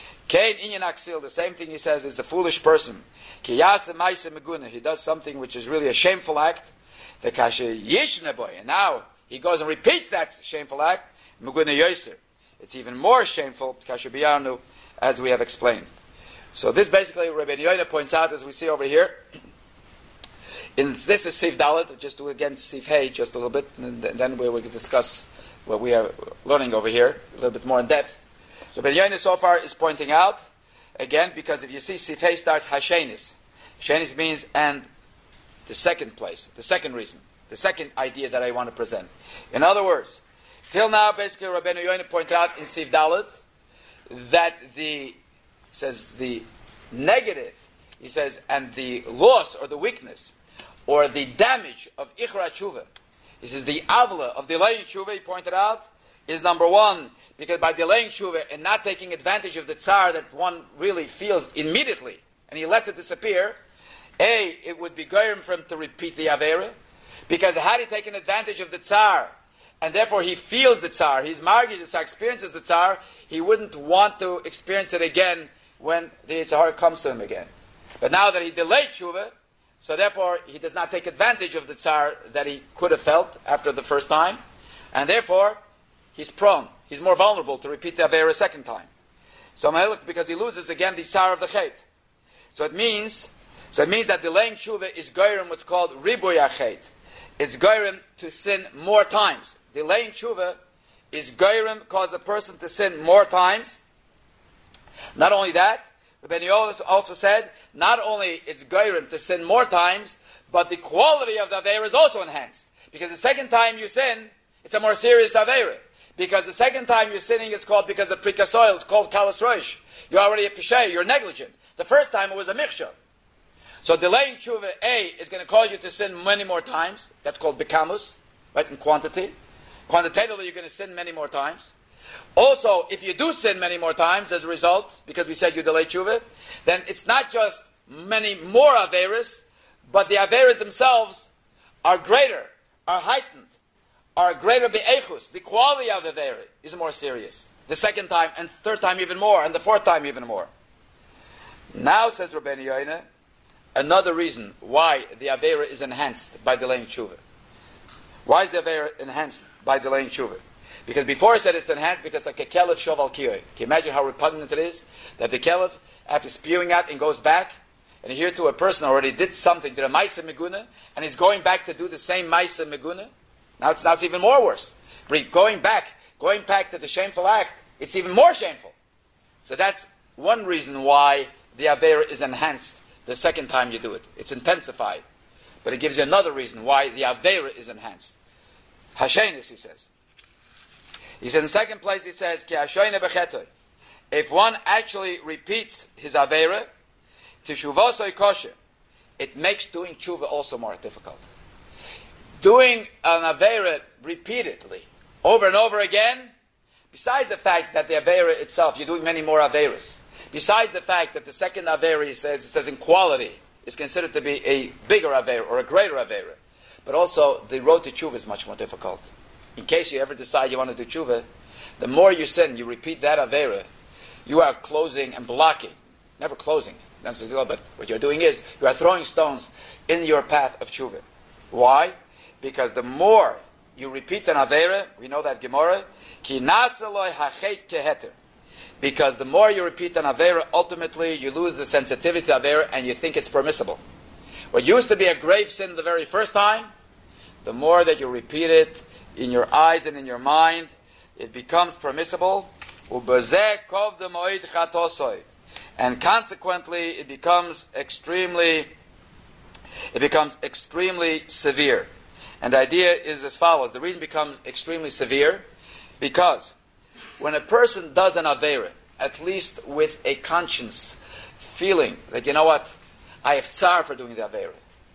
The same thing he says is the foolish person. He does something which is really a shameful act. The kasha yishnaboy, and now he goes and repeats that shameful act. Muguna yoser, it's even more shameful. Kasha biyarnu, as we have explained. So this basically Rabbi Yoina points out, as we see over here. In this is Sif Dalet. Just do again Sif Hey, just a little bit, and then we will discuss what we are learning over here a little bit more in depth. So Ben Yoina so far is pointing out, again, because if you see Sifhei starts Hashenis. Hashenis means, and the second place, the second reason, the second idea that I want to present. In other words, till now, basically, Rabbeinu Yoina pointed out in Sif Dalet that the, says the negative, he says, and the loss or the weakness or the damage of Ichra Tshuva, he says the avla of delaying Tshuva, he pointed out, is number one, because by delaying Tshuva and not taking advantage of the tsar that one really feels immediately, and he lets it disappear, A, it would be goyim for him to repeat the Avera, because had he taken advantage of the tsar, and therefore he feels the tsar, he's margish the tsar, experiences the tsar, he wouldn't want to experience it again when the Yitzhar comes to him again. But now that he delayed Tshuva, so therefore he does not take advantage of the tsar that he could have felt after the first time, and therefore he's prone, he's more vulnerable to repeat the Avera a second time. So because he loses again the tsar of the Chet. So it means, so it means that delaying Tshuva is goyim what's called ribuy hachet. It's goyim to sin more times. Delaying Tshuva is goyim cause a person to sin more times. Not only that, Rabbeinu Yoel also said, not only it's goyim to sin more times, but the quality of the Avera is also enhanced. Because the second time you sin, it's a more serious Avera. Because the second time you're sinning, it's called, because of prikasoil, it's called kalas roish. You're already a pishay, you're negligent. The first time it was a michshel. So delaying tshuva, A, is going to cause you to sin many more times. That's called bekamus, right, in quantity. Quantitatively, you're going to sin many more times. Also, if you do sin many more times as a result, because we said you delay tshuva, then it's not just many more averas, but the averas themselves are greater, are heightened, are greater be'echus. The quality of the avera is more serious. The second time, and third time even more, and the fourth time even more. Now, says Rabbeinu Yoina, another reason why the avera is enhanced by delaying tshuva. Why is the avera enhanced by delaying tshuva? Because before I said it's enhanced because like a kelev shoval kiyoi. Can you imagine how repugnant it is that the kelev, after spewing out and goes back, and here to a person already did something, did a maisa meguna, and he's going back to do the same maisa meguna. Now it's now it's even more worse. Going back, going back to the shameful act, it's even more shameful. So that's one reason why the avera is enhanced the second time you do it. It's intensified. But it gives you another reason why the avera is enhanced. Hashenis, he says. He says in the second place, he says, Ki hashoyne b'chetoy. If one actually repeats his avera, teshuvosoi kosher, it makes doing tshuva also more difficult. Doing an avera repeatedly, over and over again, besides the fact that the avera itself, you're doing many more averas, besides the fact that the second avera, he says, it says in quality, is considered to be a bigger avera or a greater avera, but also the road to tshuva is much more difficult. In case you ever decide you want to do tshuva, the more you sin, you repeat that avera, you are closing and blocking, never closing, that's the deal, but what you're doing is, you are throwing stones in your path of tshuva. Why? Because the more you repeat an avera, we know that Gemara, ki nasaloi hachet keheter. Because the more you repeat an avera, ultimately you lose the sensitivity to avera and you think it's permissible. What used to be a grave sin the very first time, the more that you repeat it in your eyes and in your mind, it becomes permissible. Ubezeh kov de moed chatosoi. And consequently, it becomes extremely, it becomes extremely severe. And the idea is as follows. The reason it becomes extremely severe, because when a person does an avera, at least with a conscience, feeling that, you know what, I have tsar for doing the avera.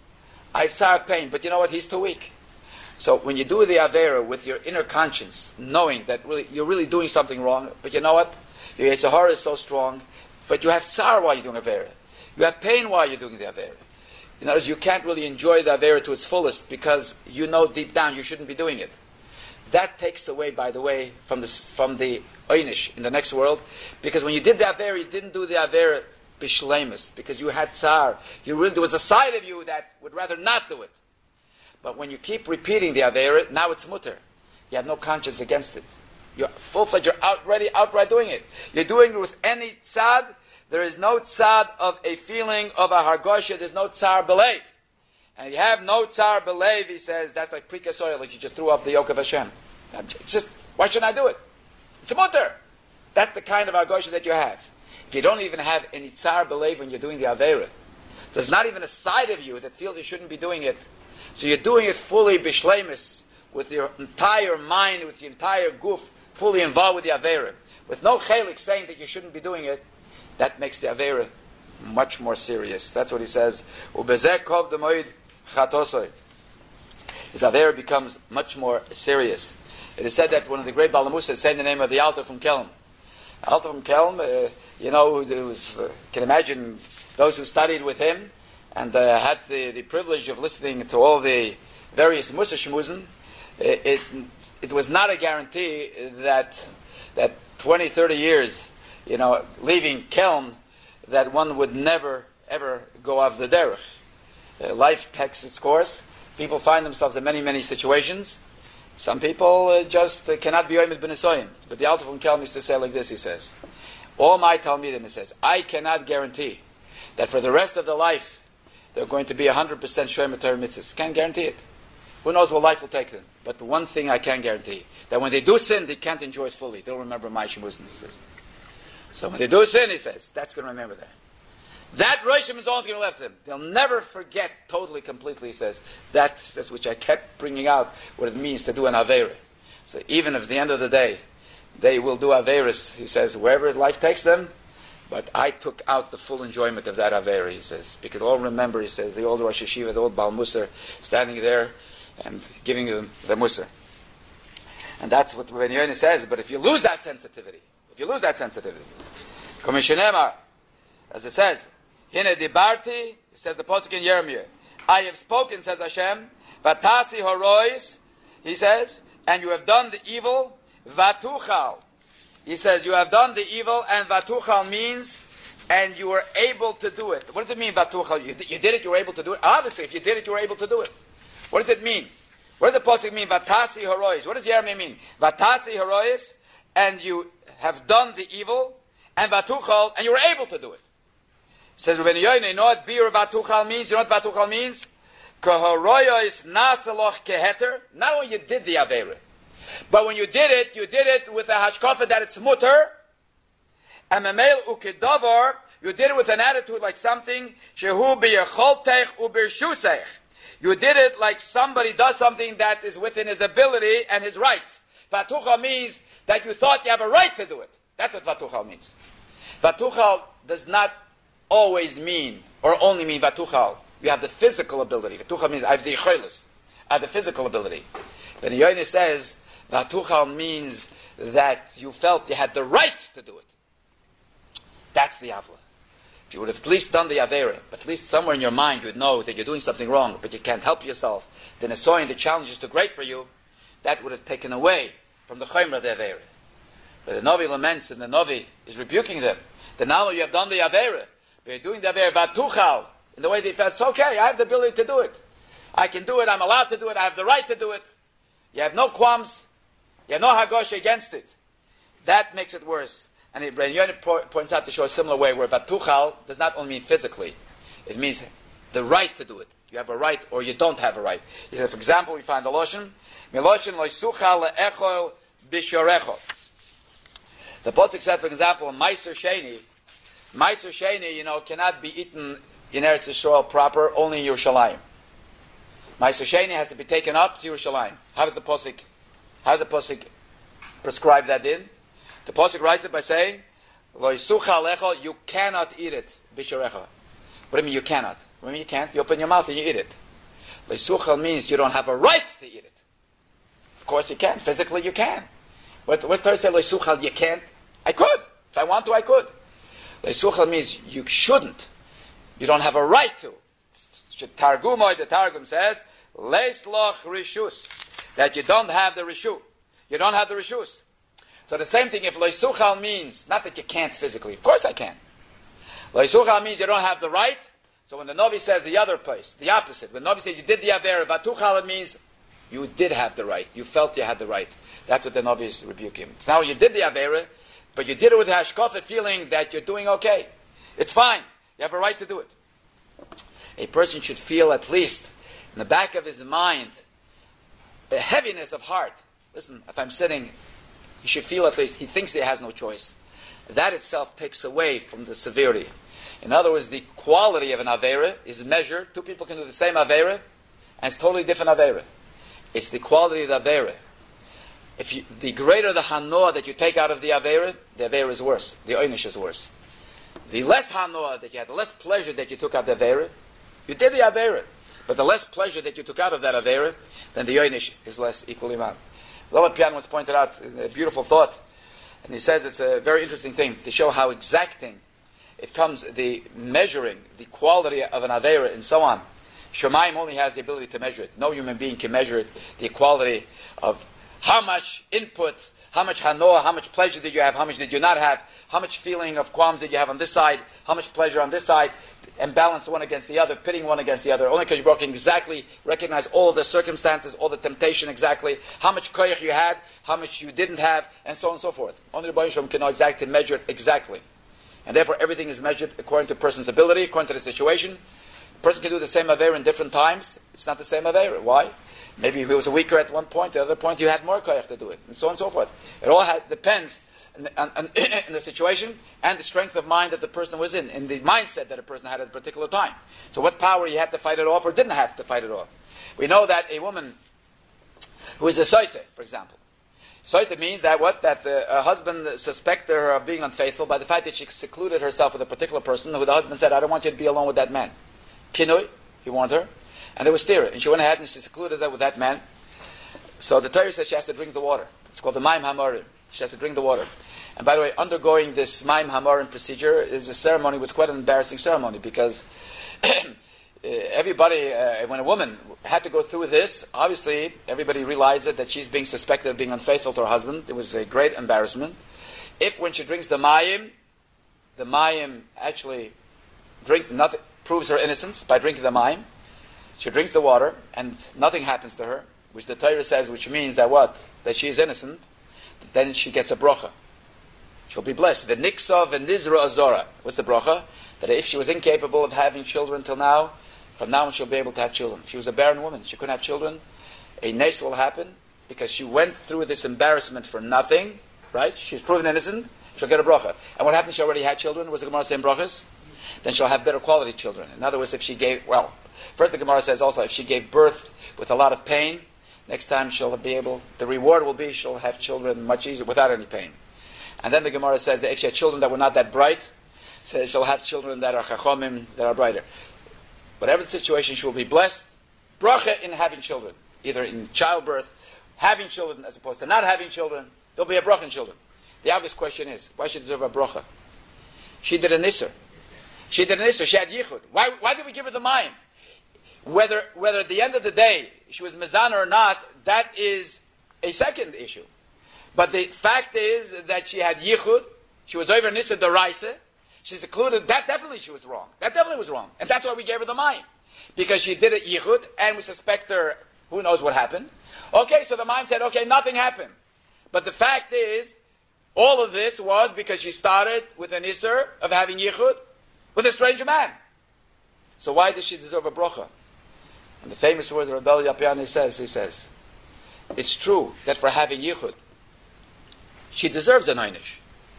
I have tsar pain, but you know what, he's too weak. So when you do the avera with your inner conscience, knowing that really you're really doing something wrong, but you know what, your Yetzer Hara is so strong, but you have tsar while you're doing avera. You have pain while you're doing the avera. In other words, you can't really enjoy the avera to its fullest because you know deep down you shouldn't be doing it. That takes away, by the way, from the from the oynish in the next world, because when you did the avera, you didn't do the avera bishleimus because you had tsar. You really, there was a side of you that would rather not do it. But when you keep repeating the avera, now it's mutter. You have no conscience against it. You're full-fledged. You're already outright doing it. You're doing it with any tzad. There is no tzad of a feeling of a hargosha. There's no tsar belev. And you have no tsar belev, he says, that's like prikasoil, like you just threw off the yoke of Hashem. Just, why shouldn't I do it? It's a mutter. That's the kind of Argosha that you have. If you don't even have any tsar belief when you're doing the Aveira, so there's not even a side of you that feels you shouldn't be doing it. So you're doing it fully bishlemus, with your entire mind, with your entire goof, fully involved with the Aveira, with no chelik saying that you shouldn't be doing it. That makes the Aveira much more serious. That's what he says. Ubezeh kov demoid chatosoi. His Aveira becomes much more serious. It is said that one of the great Balamusa saying the name of the Alter from Kelm. Alter from Kelm, uh, you know, who was, uh, can imagine those who studied with him and uh, had the, the privilege of listening to all the various Musa Shmuzin. It, it, it was not a guarantee that that twenty, thirty years, you know, leaving Kelm, that one would never, ever go off the derech. Uh, life takes its course. People find themselves in many, many situations. Some people uh, just uh, cannot be oimed b'nesoyim. But the Alter from Kelm used to say like this, he says, all my Talmidim, he says, I cannot guarantee that for the rest of their life they're going to be one hundred percent shomer Torah mitzvahs. Can't guarantee it. Who knows what life will take them? But the one thing I can guarantee, that when they do sin, they can't enjoy it fully. They'll remember my Shemuzin, he says. So when they do sin, he says, that's going to remember that. That Rosh Hashanah is always going to left them. They'll never forget totally, completely, he says. That's, that's which I kept bringing out, what it means to do an Aveira. So even if at the end of the day, they will do Aveiras, he says, wherever life takes them, but I took out the full enjoyment of that Aveira, he says. Because all remember, he says, the old Rosh Hashiva, the old Baal Musar, standing there and giving them the Musar. And that's what Ben Yoina says. But if you lose that sensitivity, if you lose that sensitivity, Komishonemar, as it says, Hine dibarti, it says the Pasuk in Yeremiah, I have spoken, says Hashem, Vatasi horois, he says, and you have done the evil, Vatuchal. He says, you have done the evil, and Vatuchal means, and you were able to do it. What does it mean, Vatuchal? You, you did it, you were able to do it? Obviously, if you did it, you were able to do it. What does it mean? What does the Pasuk mean? Vatasi horois. What does Yeremiah mean? Vatasi horois, and you have done the evil, and Vatuchal, and you were able to do it. It says, you know what bir Vatuchal means? You know what Vatuchal means? Kahorois nasaloch keheter. Not only you did the Aveira, but when you did it, you did it with a hashkafa that it's mutter. And memel ukedavar, you did it with an attitude like something shehu biyacholtech ubirshusech. You did it like somebody does something that is within his ability and his rights. Vatuchal means that you thought you have a right to do it. That's what Vatuchal means. Vatuchal does not always mean, or only mean Vatuchal. You have the physical ability. Vatuchal means I have the yichaylos. I have the physical ability. Then Yoina says, Vatuchal means that you felt you had the right to do it. That's the Avla. If you would have at least done the Aveira, but at least somewhere in your mind you would know that you're doing something wrong, but you can't help yourself, then a soin, the challenge is too great for you, that would have taken away from the Chaymer of the Aveira. But the Novi laments and the Novi is rebuking them. That now you have done the Aveira, but you're doing the Aveira Vatuchal, in the way they felt, it's okay, I have the ability to do it. I can do it, I'm allowed to do it, I have the right to do it. You have no qualms, you have no hagosh against it. That makes it worse. And Ben Yoina points out to show a similar way where Vatuchal does not only mean physically, it means the right to do it. You have a right or you don't have a right. He says, for example, we find the Loshen, Miloshen loisuchal le'echol bishorecho. The Pasuk said, for example, Meiser Sheni, Meiser Sheni, you know, cannot be eaten in Eretz Yisrael proper, only in Yerushalayim. Meiser Sheni has to be taken up to Yerushalayim. How does the Pasuk, how does the Pasuk prescribe that in? The Pasuk writes it by saying, Lo yisucha lecho, you cannot eat it, bishorecha. What do you mean you cannot? What do you mean you can't? You open your mouth and you eat it. Lo yisucha means you don't have a right to eat it. Of course you can. Physically you can. What what's Torah say, Lo yisucha, you can't? I could. If I want to, I could. Lo yisucha means you shouldn't. You don't have a right to. Targumoy, the Targum says, Leis loch rishus, that you don't have the rishu. You don't have the rishus. So the same thing, if loisuchal means, not that you can't physically, of course I can. Loisuchal means you don't have the right. So when the Novi says the other place, the opposite, when the Novi says you did the Avera, Vatuchal, it means you did have the right. You felt you had the right. That's what the Novi is rebuking. So now you did the Avera, but you did it with a hashkafa feeling that you're doing okay. It's fine. You have a right to do it. A person should feel at least in the back of his mind a heaviness of heart. Listen, if I'm sitting, he should feel at least he thinks he has no choice. that itself takes away from the severity. In other words, the quality of an Aveira is measured. Two people can do the same Aveira, and it's totally different Aveira. It's the quality of the Aveira. If you, the greater the Hanoah that you take out of the Aveira, the Aveira is worse. The Oynish is worse. The less Hanoah that you had, the less pleasure that you took out of the Aveira, you did the Aveira. But the less pleasure that you took out of that Aveira, then the Oynish is less equally amount. Rabbi Pian once pointed out a beautiful thought, and he says it's a very interesting thing to show how exacting it comes, the measuring, the quality of an Aveira and so on. Shemaim only has the ability to measure it. No human being can measure it, the quality of how much input, how much hanoah, how much pleasure did you have, how much did you not have, how much feeling of qualms did you have on this side, how much pleasure on this side, and balance one against the other, pitting one against the other, only because you can exactly recognize all of the circumstances, all the temptation exactly, how much koyach you had, how much you didn't have, and so on and so forth. Only the Baruch Shem can know exactly measure it exactly. And therefore everything is measured according to a person's ability, according to the situation. A person can do the same Aveira in different times. It's not the same Aveira. Why? Maybe if he was weaker at one point, the other point you had more koyach to do it, and so on and so forth. It all had, depends on, on, in the situation and the strength of mind that the person was in, in the mindset that a person had at a particular time. So what power he had to fight it off or didn't have to fight it off. We know that a woman who is a soite, for example. Soite means that what? That the uh, husband suspected her of being unfaithful by the fact that she secluded herself with a particular person who the husband said, I don't want you to be alone with that man. Kinoi, he warned her. And there was stira. And she went ahead and she secluded her with that man. So the Torah says she has to drink the water. It's called the Maim Hamorim. She has to drink the water. And by the way, undergoing this Maim Hamorim procedure is a ceremony, was quite an embarrassing ceremony because everybody, uh, when a woman had to go through this, obviously everybody realized it, that she's being suspected of being unfaithful to her husband. It was a great embarrassment. If when she drinks the Mayim, the Mayim actually drink nothing, proves her innocence by drinking the Mayim, she drinks the water and nothing happens to her, which the Torah says, which means that what? That she is innocent, then she gets a bracha. She'll be blessed. The Niksa v'nizra azora. What's the bracha? That if she was incapable of having children till now, from now on she'll be able to have children. If she was a barren woman, she couldn't have children, a nes will happen because she went through this embarrassment for nothing, right? She's proven innocent, she'll get a bracha. And what happens if she already had children? Was the Gemara saying brachas? Then she'll have better quality children. In other words, if she gave, well, first the Gemara says also, if she gave birth with a lot of pain, next time she'll be able, the reward will be she'll have children much easier without any pain. And then the Gemara says that if she had children that were not that bright, so she'll have children that are chachomim, that are brighter. Whatever the situation, she will be blessed. Bracha in having children, either in childbirth, having children as opposed to not having children. There'll be a bracha in children. The obvious question is, why should she deserve a bracha? She did a nisr. She did a nisr. She had yichud. Why, why did we give her the mayim? Whether, whether at the end of the day she was mezana or not, that is a second issue. But the fact is that she had yichud. She was over nisr deraisa. She secluded. That definitely she was wrong. That definitely was wrong. And that's why we gave her the mayim. Because she did it yichud, and we suspect her, who knows what happened. Okay, so the mayim said, okay, nothing happened. But the fact is, all of this was because she started with an isser of having yichud with a stranger man. So why does she deserve a bracha? And the famous words of Rabbi Yapiani says, he says, it's true that for having yichud, she deserves an einish.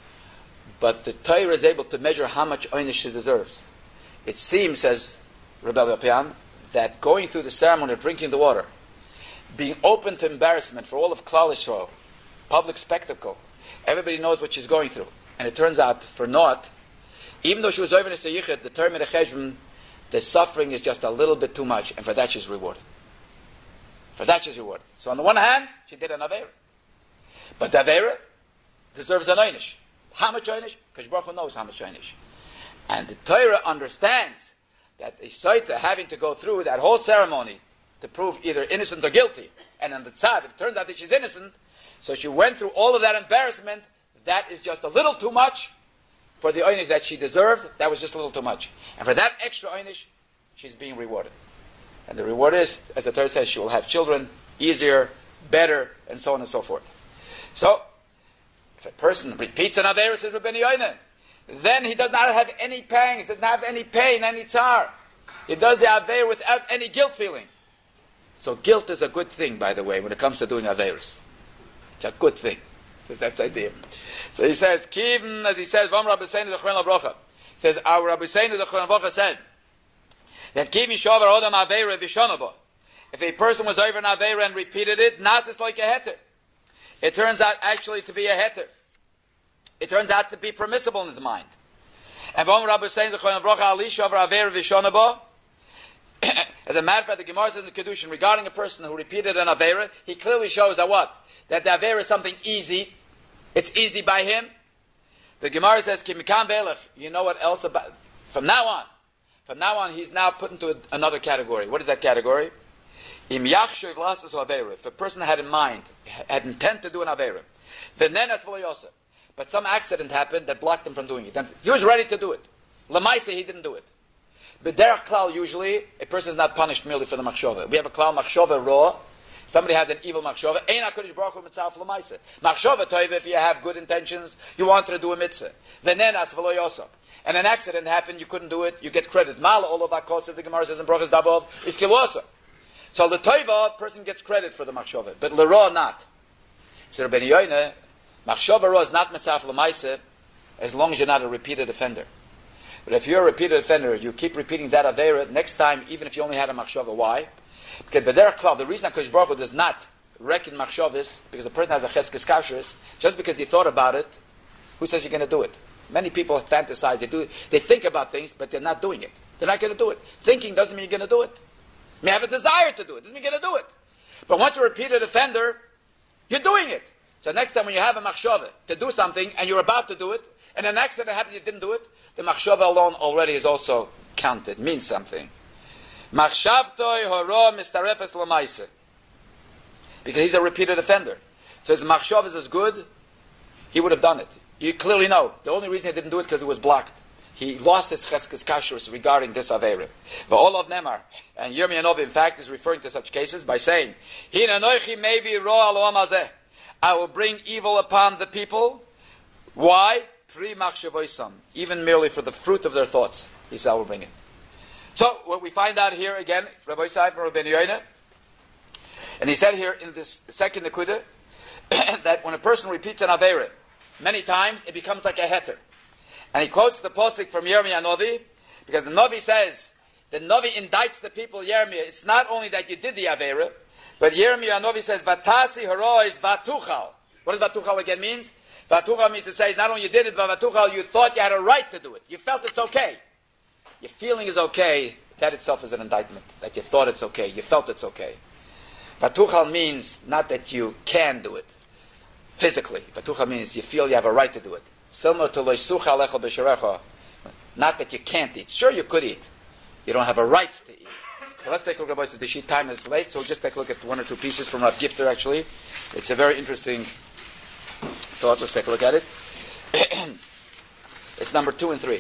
But the Torah is able to measure how much einish she deserves. It seems, says Rabbi Yapian, that going through the ceremony of drinking the water, being open to embarrassment for all of Klal Yisrael, public spectacle, everybody knows what she's going through. And it turns out, for naught, even though she was over in a yichud, the Torah Merecheshvan, the suffering is just a little bit too much, and for that she's rewarded. For that she's rewarded. So on the one hand, she did an Aveira. But the Aveira deserves an einish. How much einish? Because Baruch Hu knows how much einish. And the Torah understands that a Saita having to go through that whole ceremony to prove either innocent or guilty, and on the tzad, if it turns out that she's innocent, so she went through all of that embarrassment, that is just a little too much for the einish that she deserved. That was just a little too much. And for that extra einish, she's being rewarded. And the reward is, as the Torah says, she will have children easier, better, and so on and so forth. So, if a person repeats an Aveira, says Rabbeinu Yoina, then he does not have any pangs, doesn't have any pain, any tzar. He does the Aveira without any guilt feeling. So guilt is a good thing, by the way, when it comes to doing Aveiras. It's a good thing. So that's the idea. So he says, Kivin, as he says, Vam Rabbi Seinu the Chron Lavrocha. He says, our Rabbi Seinu the Chron Lavrocha said, that Kivin Shavar Odam Aveira Vishonabo. If a person was over an Aveira and repeated it, Nas is like a heter. It turns out actually to be a heter. It turns out to be permissible in his mind. And Vam Rabbi Seinu the Chron Lavrocha Ali Shavar Aveira Vishonabo. As a matter of fact, the Gemara says in the Kedushin, regarding a person who repeated an Aveira, he clearly shows that what? That the Aveira is something easy. It's easy by him. The Gemara says, Kimikam Velech, you know what else about, from now on, from now on, he's now put into a, another category. What is that category? Im Yachshav Lasas Aveira. If a person had in mind, had intent to do an Aveira, then then as but some accident happened that blocked him from doing it. And he was ready to do it. Lamaisa, he didn't do it. But derech klal, usually, a person is not punished merely for the machshava. We have a klal machshava raw. Somebody has an evil machshava. Ein HaKadosh Baruch Hu mitzvah l'maisa. Machshava toiv, if you have good intentions, you want to do a mitzvah. V'nen as v'lo yosa. And an accident happened, you couldn't do it, you get credit. Mal all of that cost, the Gemara says in Brachas Dabov, is kilosa. So the toiva, person gets credit for the machshava. But the raw, not. So Rabbeinu Yoina, machshava raw is not mitzvah l'maisa, as long as you're not a repeated offender. But if you're a repeated offender, you keep repeating that Aveira, next time, even if you only had a machshava. Why? Because B'derech Klal, the reason HaKadosh Baruch Hu does not reckon machshavas, because a person has a cheskes kashrus, just because he thought about it, who says you're going to do it? Many people fantasize, they do, they think about things, but they're not doing it. They're not going to do it. Thinking doesn't mean you're going to do it. You may have a desire to do it, doesn't mean you're going to do it. But once you're a repeated offender, you're doing it. So next time when you have a machshava to do something, and you're about to do it, and an accident happens, you didn't do it, the machshava alone already is also counted, means something. Machshavtoi horo mistarefes l'maise. Because he's a repeated offender. So his machshav is as good, he would have done it. You clearly know. The only reason he didn't do it because it was blocked. He lost his cheskes kashrus regarding this aveira. But all of them are, and Yirmiyah Novi in fact is referring to such cases by saying, Hina noichi mevi ro al oam hazeh. I will bring evil upon the people. Why? Pri machshavoisam. Even merely for the fruit of their thoughts. He said, I will bring it. So, what we find out here again, Rabbi Yisai from Rabbeinu Yoina, and he said here in this second Nekuda, that when a person repeats an Aveira many times, it becomes like a heter. And he quotes the posik from Yirmiyah Novi, because the Novi says, the Novi indicts the people, Yirmiyah, it's not only that you did the Aveira, but Yirmiyah Novi says, Vatasi harois vatuchal. What does vatuchal again means? Vatuchal means to say, not only you did it, but vatuchal, you thought you had a right to do it. You felt it's okay. Your feeling is okay, that itself is an indictment. That you thought it's okay, you felt it's okay. Vatuchal means not that you can do it physically. Vatuchal means you feel you have a right to do it. Similar to loisucha alecha b'sharecha, not that you can't eat. Sure, you could eat. You don't have a right to eat. So let's take a look at the sheet. Time is late, so we'll just take a look at one or two pieces from Rav Gifter, actually. It's a very interesting thought. Let's take a look at it. It's number two and three.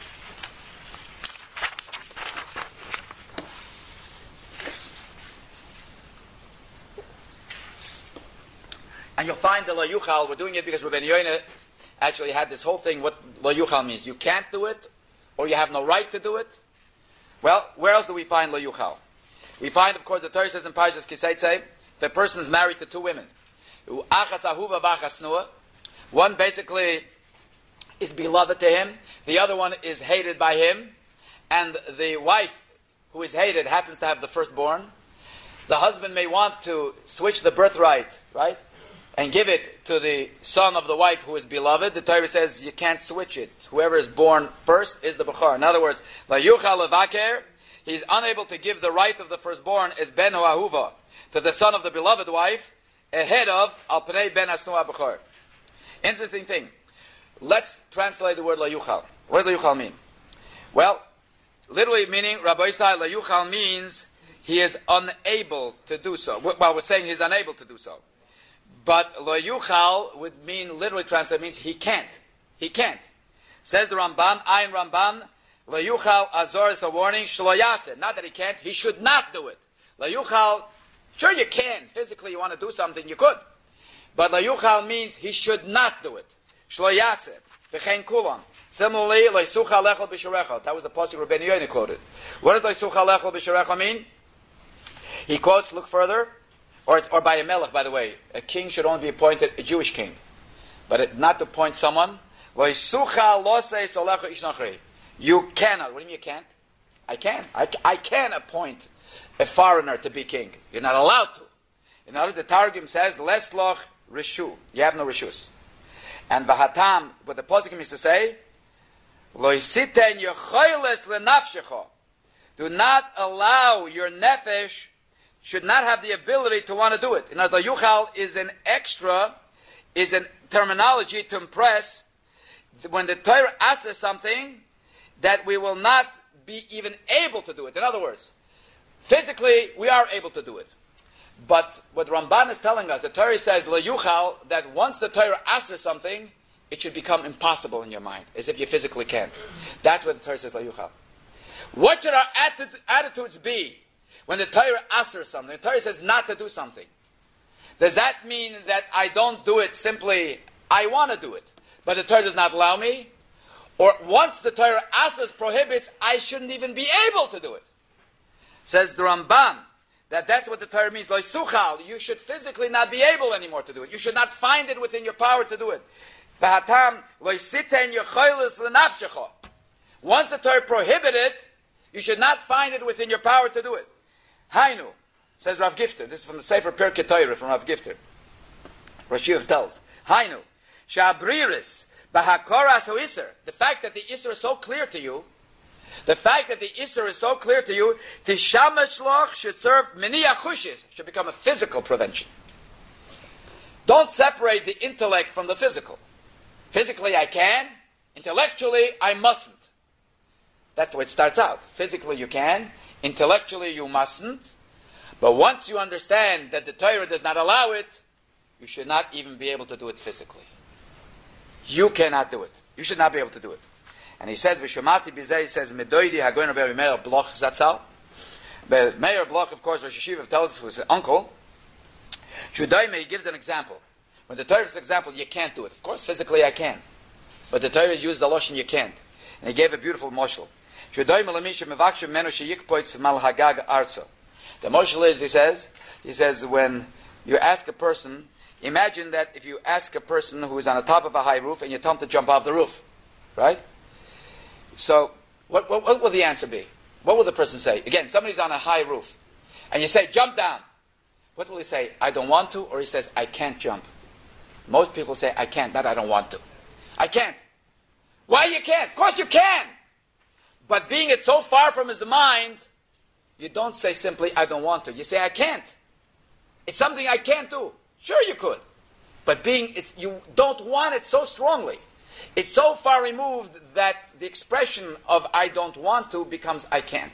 And you'll find the lo yuchal, we're doing it because Rabbeinu Yoina actually had this whole thing, what lo yuchal means. You can't do it, or you have no right to do it. Well, where else do we find lo yuchal? We find, of course, the Torah says in Parshas Kiseitzei, if a person is married to two women, achas ahuva v'achas nua, one basically is beloved to him, the other one is hated by him, and the wife who is hated happens to have the firstborn. The husband may want to switch the birthright, right? And give it to the son of the wife who is beloved. The Torah says you can't switch it. Whoever is born first is the Bechor. In other words, La Yuchal Levaker, he's unable to give the right of the firstborn as Ben Ahuva to the son of the beloved wife ahead of Al Pnei Ben Asnua Bechor. Interesting thing. Let's translate the word La Yuchal. What does La Yuchal mean? Well, literally meaning, Rabbi Yisai, La Yuchal means he is unable to do so. Well, we're saying he's unable to do so. But lo yuchal would mean, literally translated, means he can't. He can't. Says the Ramban, Ayin Ramban, lo yuchal azor is a warning, shlo yaseh. Not that he can't, he should not do it. Lo yuchal, sure you can. Physically you want to do something, you could. But lo yuchal means he should not do it. Shlo yaseh. V'chein kulam. Similarly, lo yisuchal lechel b'sharecha. That was the pasuk Rabbeinu Yoina quoted. What does lo yisuchal lechel b'sharecha mean? He quotes, look further, Or, it's, or by a melech, by the way. A king should only be appointed a Jewish king. but it, not to point someone. You cannot. What do you mean you can't? I can. I, I can appoint a foreigner to be king. You're not allowed to. In other words, the Targum says, Lesloch Rishu. You have no Rishus. And Vahatam, what the Posuk means to say, Lo yisiten yecholes lenafshecho. Do not allow your nefesh, should not have the ability to want to do it. In other words, yuchal is an extra, is a terminology to impress when the Torah asks something that we will not be even able to do it. In other words, physically we are able to do it. But what Ramban is telling us, the Torah says, Le yuchal, that once the Torah asks something, it should become impossible in your mind, as if you physically can't. That's what the Torah says, Le yuchal. What should our atti- attitudes be when the Torah asks something? The Torah says not to do something. Does that mean that I don't do it simply, I want to do it, but the Torah does not allow me? Or once the Torah asks, prohibits, I shouldn't even be able to do it? Says the Ramban, that that's what the Torah means. Lo yisuchal, you should physically not be able anymore to do it. You should not find it within your power to do it. V'hatam lo yisiten yecholes lenafshecho. Once the Torah prohibited it, you should not find it within your power to do it. Hainu, says Rav Gifter. This is from the Sefer Pirkei Torah from Rav Gifter. Rav Shiv tells. Hainu, shabriris b'hakoras ho'iser. The fact that the Isser is so clear to you, the fact that the Isser is so clear to you, Tishamash Loch should serve many achushis, should become a physical prevention. Don't separate the intellect from the physical. Physically I can, intellectually I mustn't. That's the way it starts out. Physically you can, intellectually you mustn't. But once you understand that the Torah does not allow it, you should not even be able to do it physically. You cannot do it. You should not be able to do it. And he says, V'shomati b'zeh, he says, Medoidi hagoyin Rabbi Meir Bloch Zatzal. But Meir Bloch, of course, Rosh Yeshiva tells us, was his uncle. Shudaime, he gives an example. When the Torah gives an example, you can't do it. Of course, physically I can. But the Torah used the Lashon, you can't. And he gave a beautiful moshel. Shudaime l'misha mevakshu menu sheyikpoitz mal hagag arzo. The moshel is, he says, he says, when you ask a person, imagine that if you ask a person who is on the top of a high roof and you tell him to jump off the roof. Right? So, what, what, what will the answer be? What will the person say? Again, somebody's on a high roof, and you say, jump down. What will he say? I don't want to, or he says, I can't jump. Most people say, I can't, not I don't want to. I can't. Why you can't? Of course you can. But being it so far from his mind, you don't say simply, I don't want to. You say, I can't. It's something I can't do. Sure you could. But being, it's, you don't want it so strongly. It's so far removed that the expression of I don't want to becomes I can't.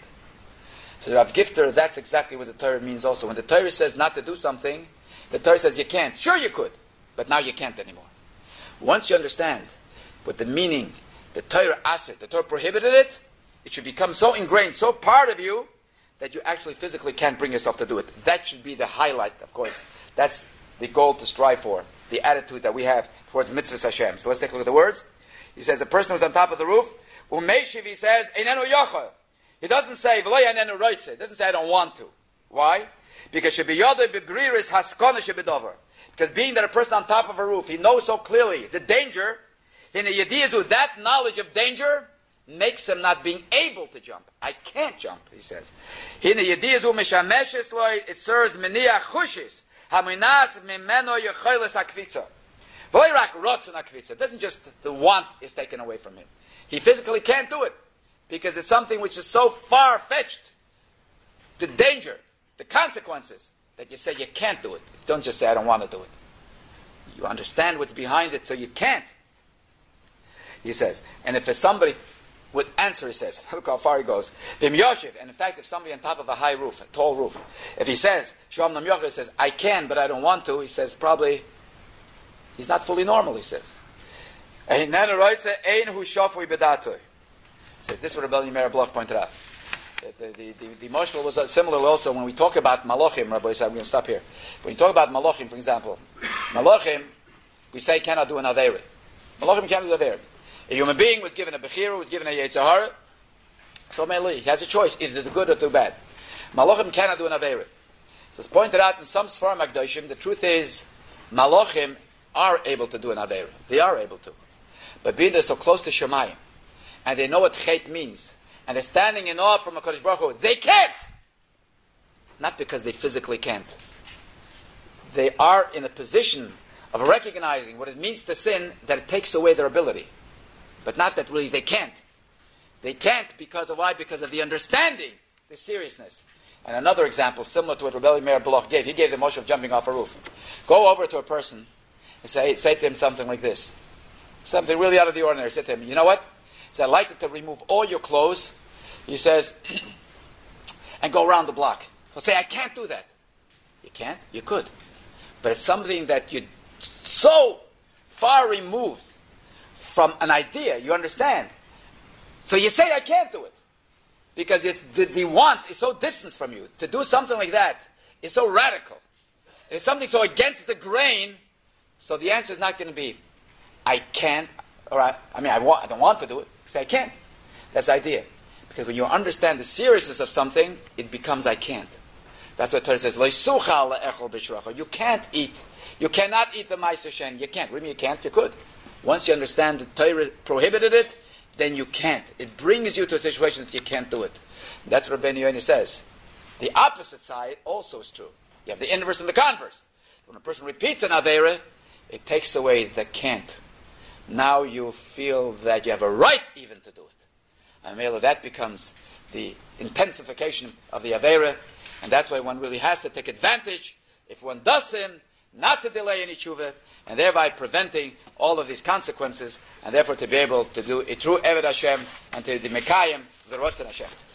So Rav Gifter, that's exactly what the Torah means also. When the Torah says not to do something, the Torah says you can't. Sure you could, but now you can't anymore. Once you understand what the meaning, the Torah asked it, the Torah prohibited it, it should become so ingrained, so part of you, that you actually physically can't bring yourself to do it. That should be the highlight, of course. That's the goal to strive for, the attitude that we have towards mitzvahs Hashem. So let's take a look at the words. He says a person who's on top of the roof, Umeishiv, he says, Einenu yochel. He doesn't say, V'lo yanenu roitze. He doesn't say, I don't want to. Why? Because shebiyodei bebriris haskona shebedover. Because being that a person on top of a roof, he knows so clearly the danger, in the yediyazu, that knowledge of danger makes him not being able to jump. I can't jump, he says. In the yediyazu mishameshes loy, it serves meniach chushis. Haminas mimeno yecholes hakvitza. It doesn't just the want is taken away from him. He physically can't do it because it's something which is so far-fetched. The danger, the consequences, that you say you can't do it. Don't just say I don't want to do it. You understand what's behind it, so you can't. He says, and if somebody would answer, he says, look how far he goes. Vim Yoshev, and in fact, if somebody on top of a high roof, a tall roof, if he says, Shalom Nam Yochel, says, I can, but I don't want to, he says, probably he's not fully normal, he says. He says, this is what Rabbi Meir Bloch pointed out. The, the, the, the Moshel was similar also when we talk about Malachim, Rabbi Yisrael, I'm going to stop here. When you talk about Malachim, for example, Malachim, we say cannot do an Aveira. Malachim cannot do an Aveira. A human being was given a Bechira, was given a Yetzer Hara, so Meli, he has a choice, either the good or the bad. Malachim cannot do an Aveira. So it's pointed out in some Sfarim Akdoshim, the truth is, Malachim are able to do an Aveira. They are able to. But being they're so close to Shemayim, and they know what Chet means, and they're standing in awe from HaKadosh Baruch Hu, they can't! Not because they physically can't. They are in a position of recognizing what it means to sin, that it takes away their ability. But not that really they can't. They can't because of why? Because of the understanding, the seriousness. And another example, similar to what Rebbe Meir Bloch gave, he gave the motion of jumping off a roof. Go over to a person and say, say to him something like this. Something really out of the ordinary. Say to him, you know what? He said, I'd like you to remove all your clothes, he says, and go around the block. He'll say, I can't do that. You can't? You could. But it's something that you're so far removed from an idea, you understand. So you say, I can't do it. Because it's, the, the want is so distant from you. To do something like that is so radical. It's something so against the grain. So the answer is not going to be, I can't, or I, I mean, I, want, I don't want to do it, because I can't. That's the idea. Because when you understand the seriousness of something, it becomes I can't. That's what Torah says, Lo yisuchal le'echol b'shracha. You can't eat. You cannot eat the ma'aser shen. You can't. What do you mean you can't? You could. Once you understand the Torah prohibited it, then you can't. It brings you to a situation that you can't do it. That's what Rabbeinu Yonah says. The opposite side also is true. You have the inverse and the converse. When a person repeats an Aveira, it takes away the can't. Now you feel that you have a right even to do it. And merely that becomes the intensification of the Aveira, and that's why one really has to take advantage, if one does sin, not to delay any tshuva, and thereby preventing all of these consequences, and therefore to be able to do a true Eved Hashem and to the Mekayim, the Rotzen Hashem.